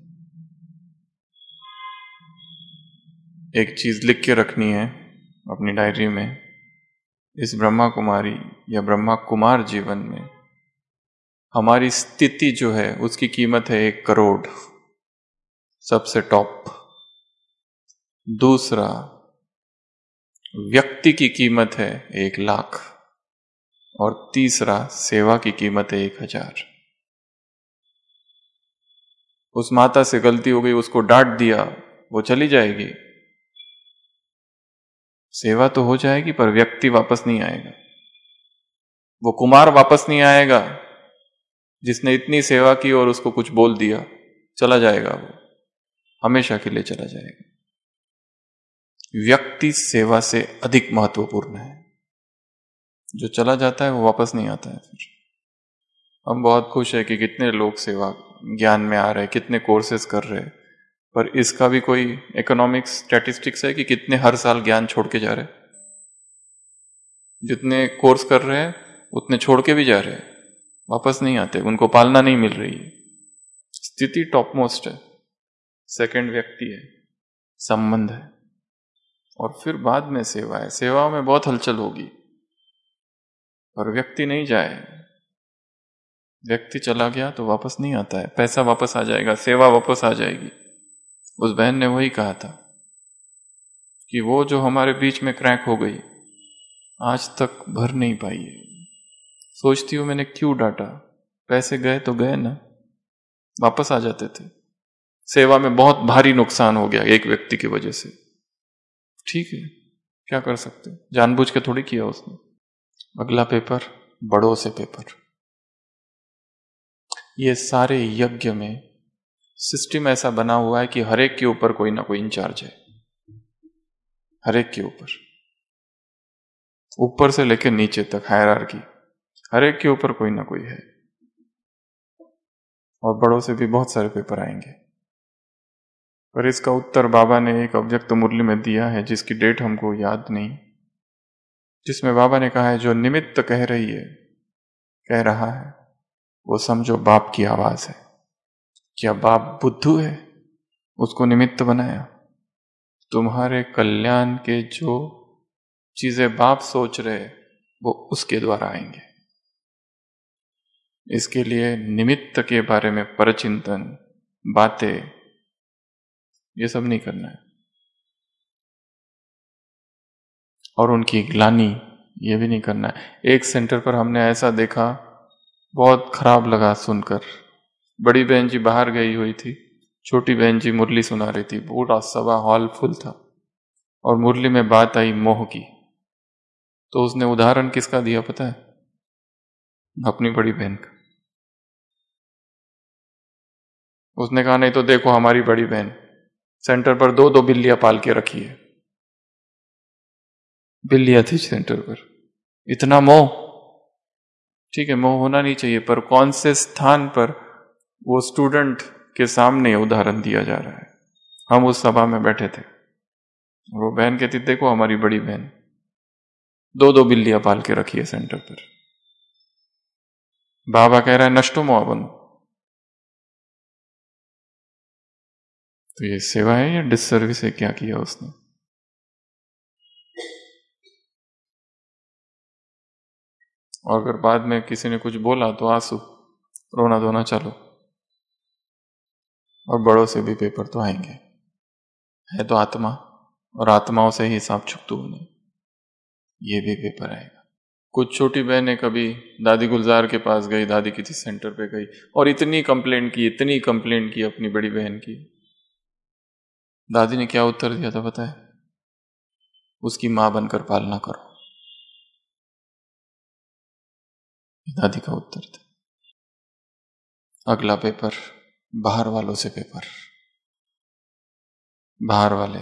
एक चीज लिख के रखनी है अपनी डायरी में, इस ब्रह्मा कुमारी या ब्रह्मा कुमार जीवन में हमारी स्थिति जो है उसकी कीमत है एक करोड़, सबसे टॉप। दूसरा, व्यक्ति की कीमत है एक लाख, और तीसरा, सेवा की कीमत है एक हजार। उस माता से गलती हो गई, उसको डांट दिया, वो चली जाएगी, सेवा तो हो जाएगी, पर व्यक्ति वापस नहीं आएगा। वो कुमार वापस नहीं आएगा जिसने इतनी सेवा की और उसको कुछ बोल दिया, चला जाएगा, वो हमेशा के लिए चला जाएगा। व्यक्ति सेवा से अधिक महत्वपूर्ण है, जो चला जाता है वो वापस नहीं आता है फिर। हम बहुत खुश है कि कितने लोग सेवा ज्ञान में आ रहे हैं, कितने कोर्सेज कर रहे हैं, पर इसका भी कोई इकोनॉमिक्स स्टैटिस्टिक्स है कि कितने हर साल ज्ञान छोड़ के जा रहे हैं। जितने कोर्स कर रहे हैं उतने छोड़ के भी जा रहे हैं, वापस नहीं आते, उनको पालना नहीं मिल रही है। स्थिति टॉप मोस्ट है, सेकंड व्यक्ति है, संबंध है, और फिर बाद में सेवा है। सेवा में बहुत हलचल होगी, पर व्यक्ति नहीं जाए, व्यक्ति चला गया तो वापस नहीं आता है। पैसा वापस आ जाएगा, सेवा वापस आ जाएगी। उस बहन ने वही कहा था कि वो जो हमारे बीच में क्रैक हो गई, आज तक भर नहीं पाई है। सोचती हूं मैंने क्यों डांटा, पैसे गए तो गए ना, वापस आ जाते थे। सेवा में बहुत भारी नुकसान हो गया एक व्यक्ति की वजह से, ठीक है, क्या कर सकते, जानबूझ के थोड़ी किया उसने। अगला पेपर, बड़ों से पेपर। ये सारे यज्ञ में सिस्टम ऐसा बना हुआ है कि हरेक के ऊपर कोई ना कोई इंचार्ज है, हरेक के ऊपर, ऊपर से लेकर नीचे तक हायरार्की, हरेक के ऊपर कोई ना कोई है। और बड़ों से भी बहुत सारे पेपर आएंगे। पर इसका उत्तर बाबा ने एक अव्यक्त मुरली में दिया है, जिसकी डेट हमको याद नहीं, जिसमें बाबा ने कहा है जो निमित्त कह रही है कह रहा है वो समझो बाप की आवाज है। क्या बाप बुद्धू है? उसको निमित्त बनाया। तुम्हारे कल्याण के जो चीजें बाप सोच रहे वो उसके द्वारा आएंगे। इसके लिए निमित्त के बारे में परचिंतन, बातें, ये सब नहीं करना है। और उनकी ग्लानी ये भी नहीं करना है। एक सेंटर पर हमने ऐसा देखा, बहुत खराब लगा सुनकर। बड़ी बहन जी बाहर गई हुई थी, छोटी बहन जी मुरली सुना रही थी, पूरा सभा हॉल फुल था, और मुरली में बात आई मोह की। तो उसने उदाहरण किसका दिया पता है? अपनी बड़ी बहन का। उसने कहा नहीं तो देखो हमारी बड़ी बहन सेंटर पर दो दो बिल्लियां पाल के रखी है। बिल्लियां थी सेंटर पर। इतना मोह। ठीक है, मोह होना नहीं चाहिए, पर कौन से स्थान पर वो स्टूडेंट के सामने उदाहरण दिया जा रहा है। हम उस सभा में बैठे थे, वो बहन कहती देखो हमारी बड़ी बहन दो दो बिल्लियां पाल के रखी है सेंटर पर। बाबा कह रहा है नष्टो मोहबन। तो ये सेवा है या डिससर्विस है? क्या किया उसने? और अगर बाद में किसी ने कुछ बोला तो आंसू, रोना धोना चालू। और बड़ों से भी पेपर तो आएंगे, है तो आत्मा, और आत्माओं से ही हिसाब चुकतू होने, ये भी पेपर आएगा। कुछ छोटी बहनें कभी दादी गुलजार के पास गई, दादी किसी सेंटर पे गई और इतनी कंप्लेंट की, इतनी कंप्लेंट की अपनी बड़ी बहन की। दादी ने क्या उत्तर दिया था पता है? उसकी मां बनकर पालना करो। दादी का उत्तर था। अगला पेपर, बाहर वालों से पेपर। बाहर वाले,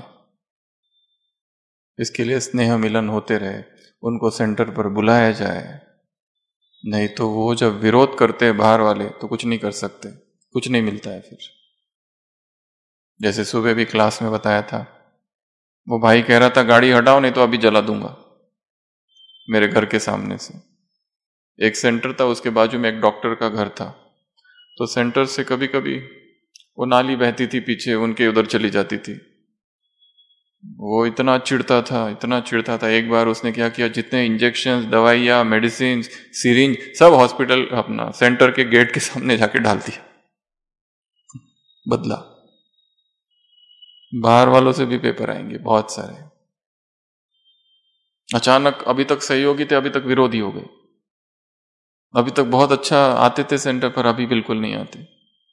इसके लिए स्नेह मिलन होते रहे, उनको सेंटर पर बुलाया जाए। नहीं तो वो जब विरोध करते हैं बाहर वाले तो कुछ नहीं कर सकते, कुछ नहीं मिलता है फिर। जैसे सुबह भी क्लास में बताया था, वो भाई कह रहा था गाड़ी हटाओ नहीं तो अभी जला दूंगा मेरे घर के सामने से। एक सेंटर था, उसके बाजू में एक डॉक्टर का घर था, तो सेंटर से कभी कभी वो नाली बहती थी पीछे, उनके उधर चली जाती थी। वो इतना चिढ़ता था, इतना चिढ़ता था। एक बार उसने क्या किया, जितने इंजेक्शन, दवाइयाँ, मेडिसिन, सिरिंज सब हॉस्पिटल अपना सेंटर के गेट के सामने जाके डाल दिया। बदला। बाहर वालों से भी पेपर आएंगे बहुत सारे। अचानक अभी तक सहयोगी थे, अभी तक विरोधी हो गए। अभी तक बहुत अच्छा आते थे सेंटर पर, अभी बिल्कुल नहीं आते।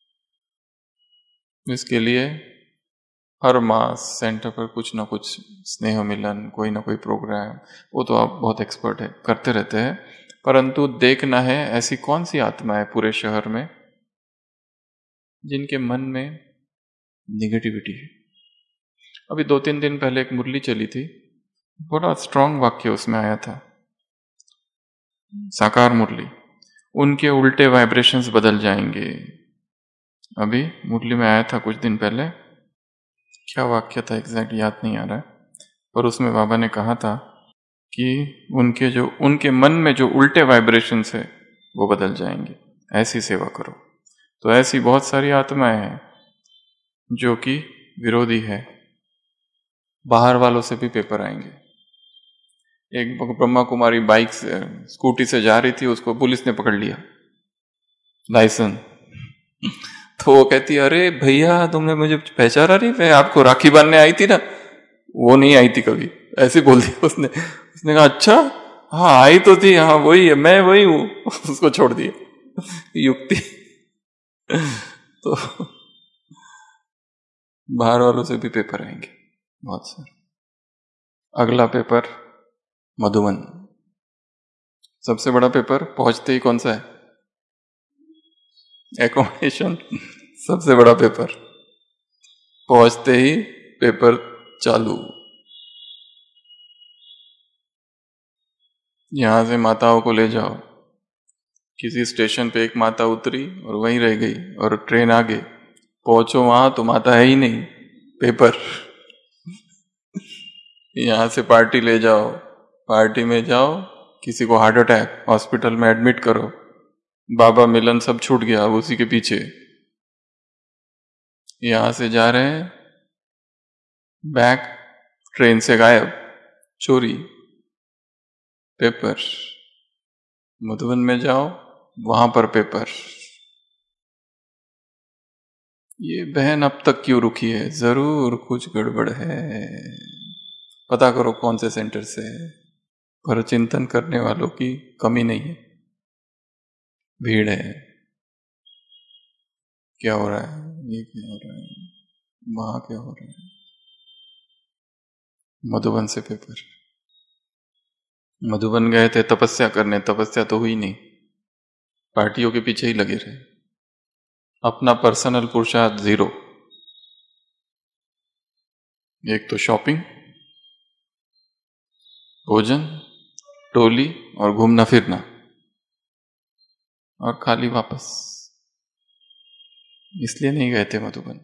इसके लिए हर मास सेंटर पर कुछ ना कुछ स्नेह मिलन, कोई ना कोई प्रोग्राम, वो तो आप बहुत एक्सपर्ट है, करते रहते हैं। परंतु देखना है ऐसी कौन सी आत्मा है पूरे शहर में जिनके मन में निगेटिविटी है। अभी दो तीन दिन पहले एक मुरली चली थी, बड़ा स्ट्रांग वाक्य उसमें आया था, साकार मुरली, उनके उल्टे वाइब्रेशंस बदल जाएंगे। अभी मुरली में आया था कुछ दिन पहले, क्या वाक्य था एग्जैक्ट याद नहीं आ रहा है, पर उसमें बाबा ने कहा था कि उनके जो उनके मन में जो उल्टे वाइब्रेशंस है वो बदल जाएंगे, ऐसी सेवा करो। तो ऐसी बहुत सारी आत्माएं हैं जो कि विरोधी है, बाहर वालों से भी पेपर आएंगे। एक ब्रह्मा कुमारी बाइक से, स्कूटी से जा रही थी, उसको पुलिस ने पकड़ लिया, लाइसेंस। तो वो कहती अरे भैया तुमने मुझे पहचाना नहीं, मैं आपको राखी बांधने आई थी ना। वो नहीं आई थी कभी, ऐसे बोल दिया उसने। उसने कहा अच्छा हाँ आई तो थी, हाँ वही है, मैं वही हूं। उसको छोड़ दिया युक्ति। तो बाहर वालों से भी पेपर आएंगे बहुत सारे। अगला पेपर मधुबन, सबसे बड़ा पेपर पहुंचते ही कौन सा है? एकोमोडेशन। सबसे बड़ा पेपर पहुंचते ही पेपर चालू। यहां से माताओं को ले जाओ, किसी स्टेशन पे एक माता उतरी और वहीं रह गई और ट्रेन आगे पहुंचो वहां तो माता है ही नहीं, पेपर। यहां से पार्टी ले जाओ, पार्टी में जाओ, किसी को हार्ट अटैक, हॉस्पिटल में एडमिट करो, बाबा मिलन सब छूट गया अब उसी के पीछे। यहां से जा रहे हैं, बैग ट्रेन से गायब, चोरी, पेपर। मधुबन में जाओ, वहां पर पेपर। ये बहन अब तक क्यों रुकी है? जरूर कुछ गड़बड़ है, पता करो कौन से सेंटर से है। पर चिंतन करने वालों की कमी नहीं है, भीड़ है। क्या हो रहा है, ये क्या हो रहा है, वहां क्या हो रहा है। मधुबन से पेपर। मधुबन गए थे तपस्या करने, तपस्या तो हुई नहीं, पार्टियों के पीछे ही लगे रहे, अपना पर्सनल पुरुषार्थ जीरो। एक तो शॉपिंग, भोजन, टोली और घूमना फिरना, और खाली वापस। इसलिए नहीं गए थे मधुबन,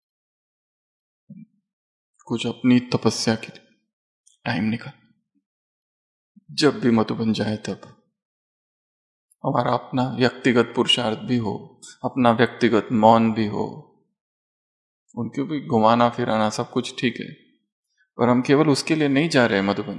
कुछ अपनी तपस्या के लिए टाइम निकाल। जब भी मधुबन जाए तब हमारा अपना व्यक्तिगत पुरुषार्थ भी हो, अपना व्यक्तिगत मौन भी हो। उनको भी घुमाना फिराना सब कुछ ठीक है, पर हम केवल उसके लिए नहीं जा रहे मधुबन।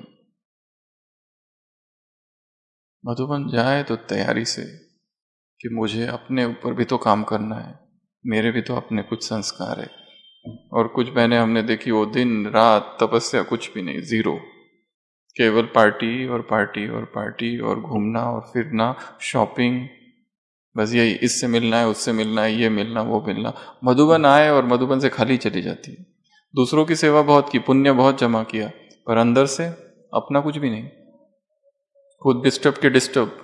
मधुबन जाए तो तैयारी से कि मुझे अपने ऊपर भी तो काम करना है, मेरे भी तो अपने कुछ संस्कार है। और कुछ बहनें हमने देखी, वो दिन रात तपस्या कुछ भी नहीं, जीरो, केवल पार्टी और पार्टी और पार्टी और घूमना और फिरना, शॉपिंग, बस यही, इससे मिलना है, उससे मिलना है, ये मिलना, वो मिलना। मधुबन आए और मधुबन से खाली चली जाती है। दूसरों की सेवा बहुत की, पुण्य बहुत जमा किया, पर अंदर से अपना कुछ भी नहीं, खुद डिस्टर्ब के डिस्टर्ब।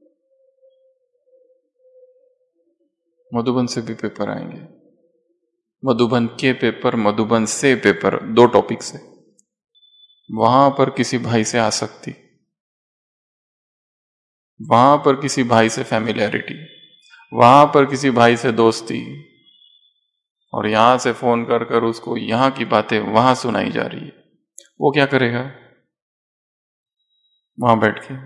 मधुबन से भी पेपर आएंगे, मधुबन के पेपर, मधुबन से पेपर, दो टॉपिक से। वहां पर किसी भाई से आसक्ति, वहां पर किसी भाई से फैमिलियरिटी, वहां पर किसी भाई से दोस्ती, और यहां से फोन कर कर उसको यहां की बातें वहां सुनाई जा रही है। वो क्या करेगा वहां बैठ के?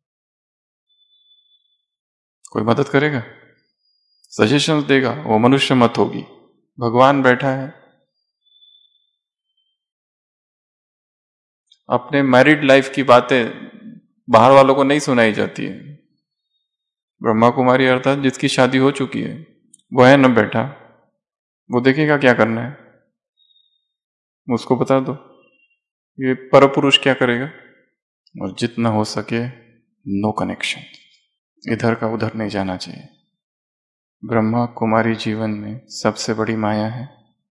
कोई मदद करेगा, सजेशन देगा? वो मनुष्य मत होगी, भगवान बैठा है। अपने मैरिड लाइफ की बातें बाहर वालों को नहीं सुनाई जाती है। ब्रह्मा कुमारी अर्थात जिसकी शादी हो चुकी है, वो है न बैठा, वो देखेगा क्या करना है, उसको बता दो। ये पर पुरुष क्या करेगा? और जितना हो सके नो कनेक्शन, इधर का उधर नहीं जाना चाहिए। ब्रह्मा कुमारी जीवन में सबसे बड़ी माया है,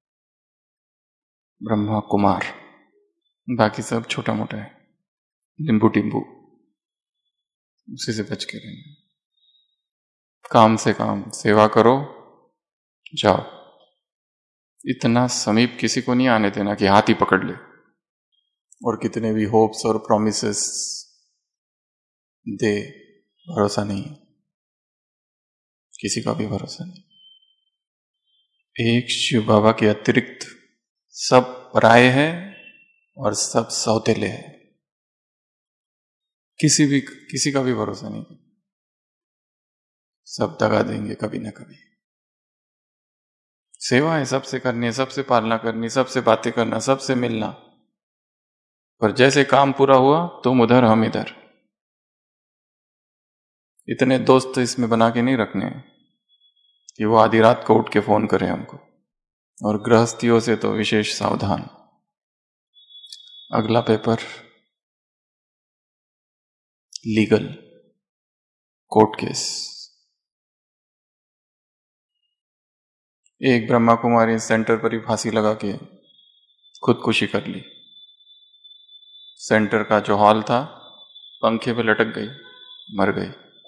ब्रह्मा कुमार, बाकी सब छोटा मोटा है, लिंबू टिम्बू, उसी से बच के रहना। काम से काम, सेवा करो, जाओ। इतना समीप किसी को नहीं आने देना कि हाथ ही पकड़ ले, और कितने भी होप्स और प्रॉमिसेस दे, भरोसा नहीं, किसी का भी भरोसा नहीं। एक शिव बाबा के अतिरिक्त सब पराये हैं और सब सौतेले हैं, किसी भी किसी का भी भरोसा नहीं, सब दगा देंगे कभी ना कभी। सेवा है सबसे करनी है, सबसे पालना करनी, सबसे बातें करना, सबसे मिलना, पर जैसे काम पूरा हुआ तुम उधर हम इधर। इतने दोस्त इसमें बना के नहीं रखने हैं कि वो आधी रात को उठ के फोन करे हमको, और गृहस्थियों से तो विशेष सावधान। अगला पेपर लीगल कोर्ट केस। एक ब्रह्मा कुमारी सेंटर पर ही फांसी लगा के खुदकुशी कर ली। सेंटर का जो हॉल था पंखे पे लटक गई, मर गई।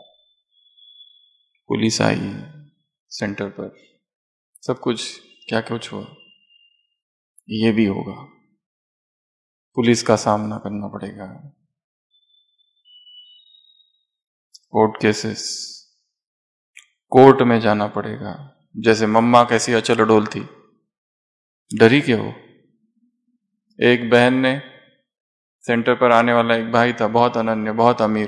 पुलिस आई सेंटर पर, सब कुछ क्या कुछ हुआ, ये भी होगा, पुलिस का सामना करना पड़ेगा, कोर्ट केसेस, कोर्ट में जाना पड़ेगा। जैसे मम्मा कैसी अचल अडोल थी, डरी क्या वो। एक बहन ने, सेंटर पर आने वाला एक भाई था, बहुत अनन्य, बहुत अमीर,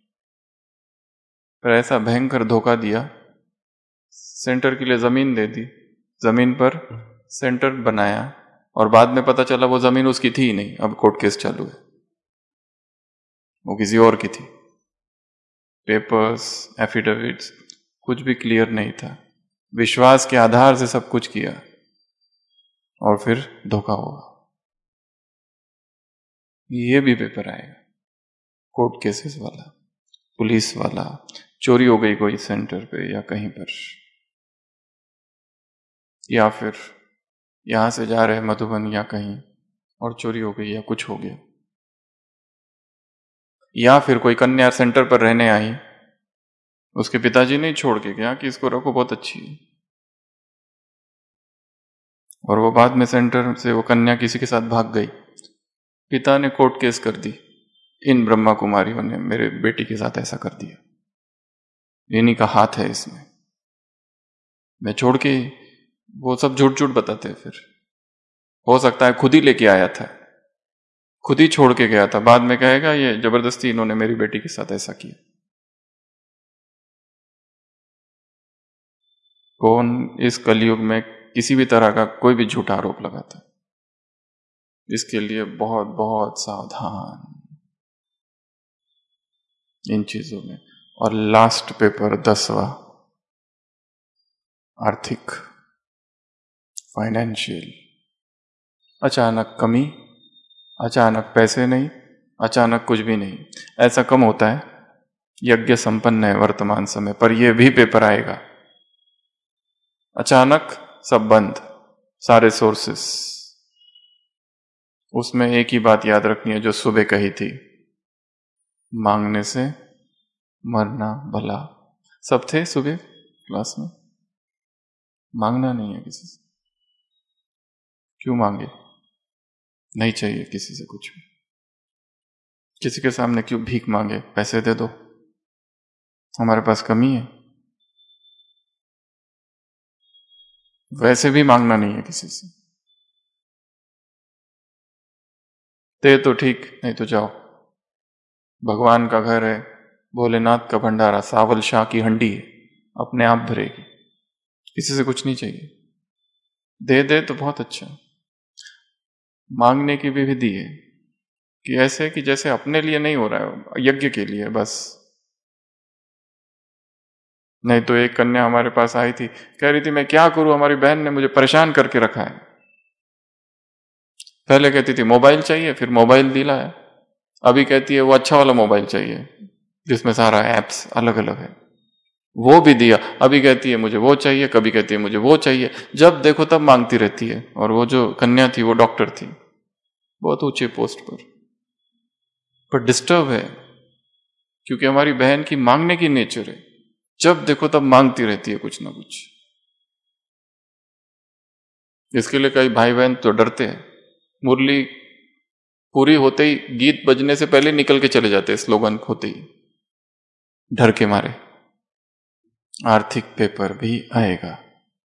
पर ऐसा भयंकर धोखा दिया, सेंटर के लिए जमीन दे दी, जमीन पर सेंटर बनाया और बाद में पता चला वो जमीन उसकी थी ही नहीं। अब कोर्ट केस चालू है, वो किसी और की थी। पेपर्स, एफिडेविट्स, कुछ भी क्लियर नहीं था। विश्वास के आधार से सब कुछ किया और फिर धोखा हुआ। ये भी पेपर आएगा, कोर्ट केसेस वाला, पुलिस वाला। चोरी हो गई कोई सेंटर पे या कहीं पर, या फिर यहां से जा रहे मधुबन या कहीं और चोरी हो गई या कुछ हो गया, या फिर कोई कन्या सेंटर पर रहने आई, उसके पिताजी नहीं छोड़ के गया कि इसको रखो, बहुत अच्छी है, और वो बाद में सेंटर से वो कन्या किसी के साथ भाग गई। पिता ने कोर्ट केस कर दी, इन ब्रह्मा कुमारियों ने मेरे बेटी के साथ ऐसा कर दिया, इन्हीं का हाथ है इसमें। मैं छोड़ के, वो सब झूठ झूठ बताते हैं। फिर हो सकता है खुद ही लेके आया था, खुद ही छोड़ के गया था, बाद में कहेगा ये जबरदस्ती इन्होंने मेरी बेटी के साथ ऐसा किया। कौन इस कलयुग में किसी भी तरह का कोई भी झूठा आरोप लगाता है? इसके लिए बहुत बहुत सावधान इन चीजों में। और लास्ट पेपर दसवां, आर्थिक, फाइनेंशियल। अचानक कमी, अचानक पैसे नहीं, अचानक कुछ भी नहीं, ऐसा कम होता है। यज्ञ संपन्न है वर्तमान समय पर, यह भी पेपर आएगा। अचानक सब बंद, सारे सोर्सेस। उसमें एक ही बात याद रखनी है जो सुबह कही थी, मांगने से मरना भला। सब थे सुबह क्लास में, मांगना नहीं है किसी से। क्यों मांगे? नहीं चाहिए किसी से कुछ भी। किसी के सामने क्यों भीख मांगे? पैसे दे दो, हमारे पास कमी है। वैसे भी मांगना नहीं है किसी से। दे तो ठीक, नहीं तो जाओ। भगवान का घर है, भोलेनाथ का भंडारा, सावल शाह की हंडी है, अपने आप भरेगी। किसी से कुछ नहीं चाहिए, दे दे तो बहुत अच्छा। मांगने की भी विधि है कि ऐसे कि जैसे अपने लिए नहीं हो रहा है, यज्ञ के लिए बस। नहीं तो एक कन्या हमारे पास आई थी, कह रही थी मैं क्या करूं, हमारी बहन ने मुझे परेशान करके रखा है। पहले कहती थी मोबाइल चाहिए, फिर मोबाइल दिलाया, अभी कहती है वो अच्छा वाला मोबाइल चाहिए जिसमें सारा एप्स अलग अलग है, वो भी दिया। अभी कहती है मुझे वो चाहिए, कभी कहती है मुझे वो चाहिए। जब देखो तब मांगती रहती है। और वो जो कन्या थी वो डॉक्टर थी, बहुत ऊंचे पोस्ट पर पर डिस्टर्ब है, क्योंकि हमारी बहन की मांगने की नेचर है। जब देखो तब मांगती रहती है कुछ ना कुछ। इसके लिए कई भाई बहन तो डरते हैं, मुरली पूरी होते ही, गीत बजने से पहले निकल के चले जाते हैं, स्लोगन होते ही, डर के मारे। आर्थिक पेपर भी आएगा।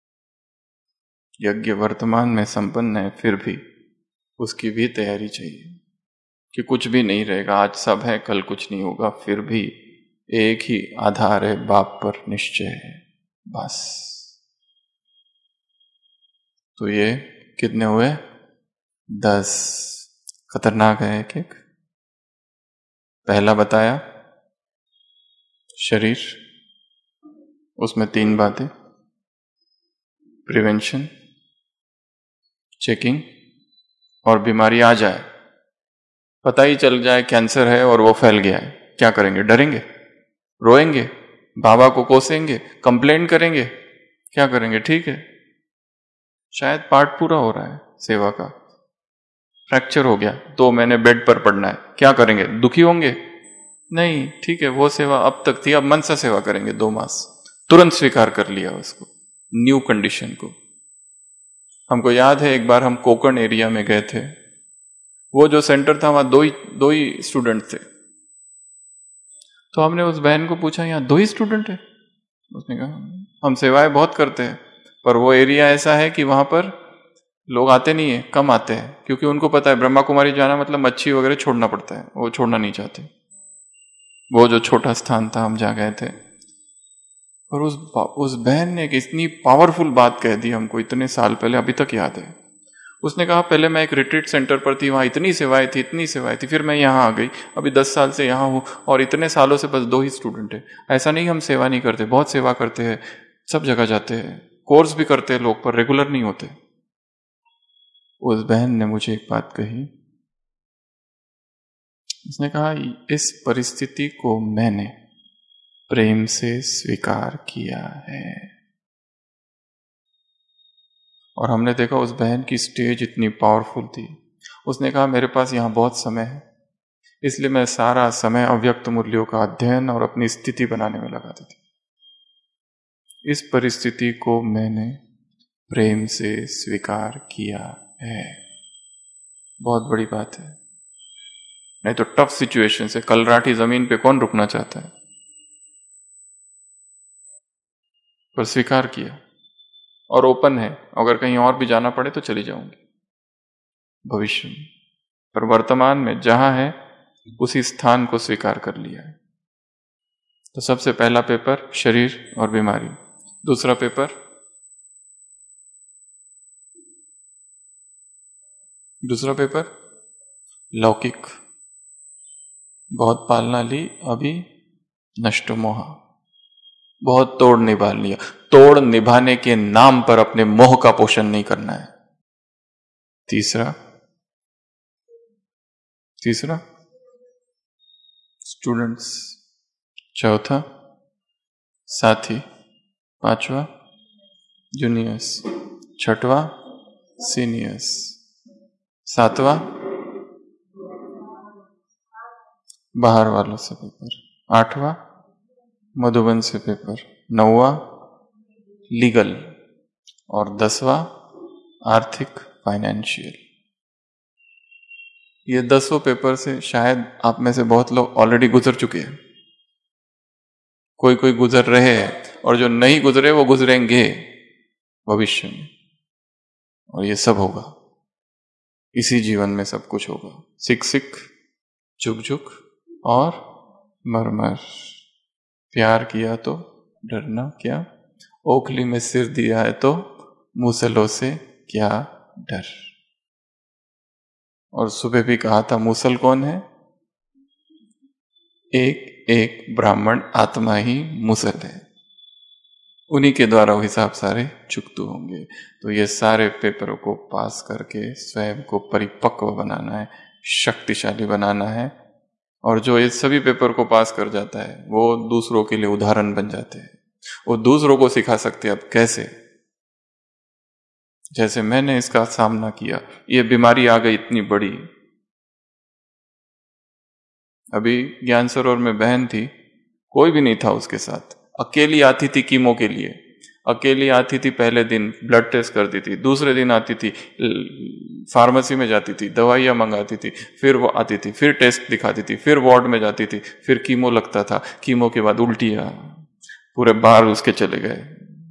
यज्ञ वर्तमान में संपन्न है, फिर भी उसकी भी तैयारी चाहिए कि कुछ भी नहीं रहेगा। आज सब है, कल कुछ नहीं होगा। फिर भी एक ही आधार है, बाप पर निश्चय है, बस। तो ये कितने हुए? दस। खतरनाक है एक एक। पहला बताया शरीर, उसमें तीन बातें, प्रिवेंशन, चेकिंग, और बीमारी आ जाए, पता ही चल जाए कैंसर है और वो फैल गया है, क्या करेंगे? डरेंगे, रोएंगे, बाबा को कोसेंगे, कंप्लेन करेंगे, क्या करेंगे? ठीक है, शायद पार्ट पूरा हो रहा है सेवा का, फ्रैक्चर हो गया, दो महीने बेड पर पड़ना है, क्या करेंगे? दुखी होंगे? नहीं, ठीक है, वो सेवा अब तक थी, अब मन से सेवा करेंगे दो मास। तुरंत स्वीकार कर लिया उसको, न्यू कंडीशन को। हमको याद है एक बार हम कोकण एरिया में गए थे, वो जो सेंटर था वहां दो ही दो ही स्टूडेंट थे। तो हमने उस बहन को पूछा, यहाँ दो ही स्टूडेंट है? उसने कहा हम सेवाएं बहुत करते हैं, पर वो एरिया ऐसा है कि वहां पर लोग आते नहीं है, कम आते हैं, क्योंकि उनको पता है ब्रह्मा कुमारी जाना मतलब मच्छी वगैरह छोड़ना पड़ता है, वो छोड़ना नहीं चाहते। वो जो छोटा स्थान था हम जहाँ गए थे, और उस उस बहन ने एक इतनी पावरफुल बात कह दी हमको, इतने साल पहले, अभी तक याद है। उसने कहा पहले मैं एक रिट्रीट सेंटर पर थी, वहां इतनी सेवाएं थी इतनी सेवाएं थी, फिर मैं यहाँ आ गई, अभी दस साल से यहाँ हूँ, और इतने सालों से बस दो ही स्टूडेंट है। ऐसा नहीं हम सेवा नहीं करते, बहुत सेवा करते हैं, सब जगह जाते हैं, कोर्स भी करते हैं लोग, पर रेगुलर नहीं होते। उस बहन ने मुझे एक बात कही, उसने कहा इस परिस्थिति को मैंने प्रेम से स्वीकार किया है। और हमने देखा उस बहन की स्टेज इतनी पावरफुल थी। उसने कहा मेरे पास यहाँ बहुत समय है, इसलिए मैं सारा समय अव्यक्त मूल्यों का अध्ययन और अपनी स्थिति बनाने में लगाती थी। इस परिस्थिति को मैंने प्रेम से स्वीकार किया है। बहुत बड़ी बात है। नहीं तो टफ सिचुएशन से कलराठी जमीन पे कौन रुकना चाहता है, पर स्वीकार किया और ओपन है, अगर कहीं और भी जाना पड़े तो चली जाऊंगी भविष्य में, पर वर्तमान में जहां है उसी स्थान को स्वीकार कर लिया है। तो सबसे पहला पेपर शरीर और बीमारी, दूसरा पेपर दूसरा पेपर लौकिक, बहुत पालना ली, अभी नष्ट मोह, बहुत तोड़ निभा लिया। तोड़ निभाने के नाम पर अपने मोह का पोषण नहीं करना है। तीसरा तीसरा स्टूडेंट्स, चौथा साथी, पांचवा जूनियर्स, छठवा सीनियर्स, सातवां बाहर वालों से पेपर, आठवां मधुबन से पेपर, नौवां लीगल, और दसवां आर्थिक फाइनेंशियल। ये दसों पेपर से शायद आप में से बहुत लोग ऑलरेडी गुजर चुके हैं, कोई कोई गुजर रहे हैं, और जो नहीं गुजरे वो गुजरेंगे भविष्य में। और ये सब होगा, इसी जीवन में सब कुछ होगा। सिक सिक, झुक झुक और मर मर। प्यार किया तो डरना क्या, ओखली में सिर दिया है तो मूसलों से क्या डर। और सुबह भी कहा था मूसल कौन है, एक एक ब्राह्मण आत्मा ही मूसल है, उन्हीं के द्वारा वो हिसाब सारे चुकतू होंगे। तो ये सारे पेपरों को पास करके स्वयं को परिपक्व बनाना है, शक्तिशाली बनाना है। और जो ये सभी पेपर को पास कर जाता है वो दूसरों के लिए उदाहरण बन जाते हैं, वो दूसरों को सिखा सकते हैं अब कैसे। जैसे मैंने इसका सामना किया, ये बीमारी आ गई इतनी बड़ी। अभी ज्ञान सरोवर में बहन थी, कोई भी नहीं था उसके साथ, अकेली आती थी कीमो के लिए, अकेली आती थी, पहले दिन ब्लड टेस्ट करती थी, दूसरे दिन आती थी फार्मेसी में जाती थी, दवाइयाँ मंगाती थी, फिर वो आती थी, फिर टेस्ट दिखाती थी, फिर वार्ड में जाती थी, फिर कीमो लगता था, कीमो के बाद उल्टियाँ, पूरे बार उसके चले गए।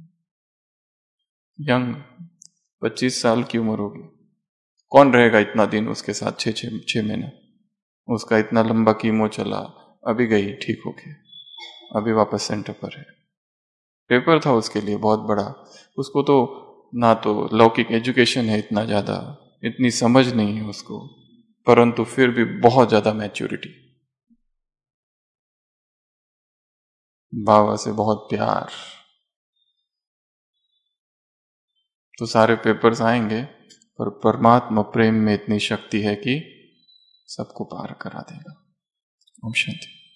यंग पच्चीस साल की उम्र होगी, कौन रहेगा इतना दिन उसके साथ, छः छः छः महीने उसका इतना लंबा कीमो चला। अभी गई ठीक होके, अभी वापस सेंटर पर है। पेपर था उसके लिए बहुत बड़ा, उसको तो ना तो लौकिक एजुकेशन है इतना ज्यादा, इतनी समझ नहीं है उसको, परंतु फिर भी बहुत ज्यादा मैच्योरिटी, बाबा से बहुत प्यार। तो सारे पेपर्स आएंगे, पर परमात्मा प्रेम में इतनी शक्ति है कि सबको पार करा देगा। ओम शांति।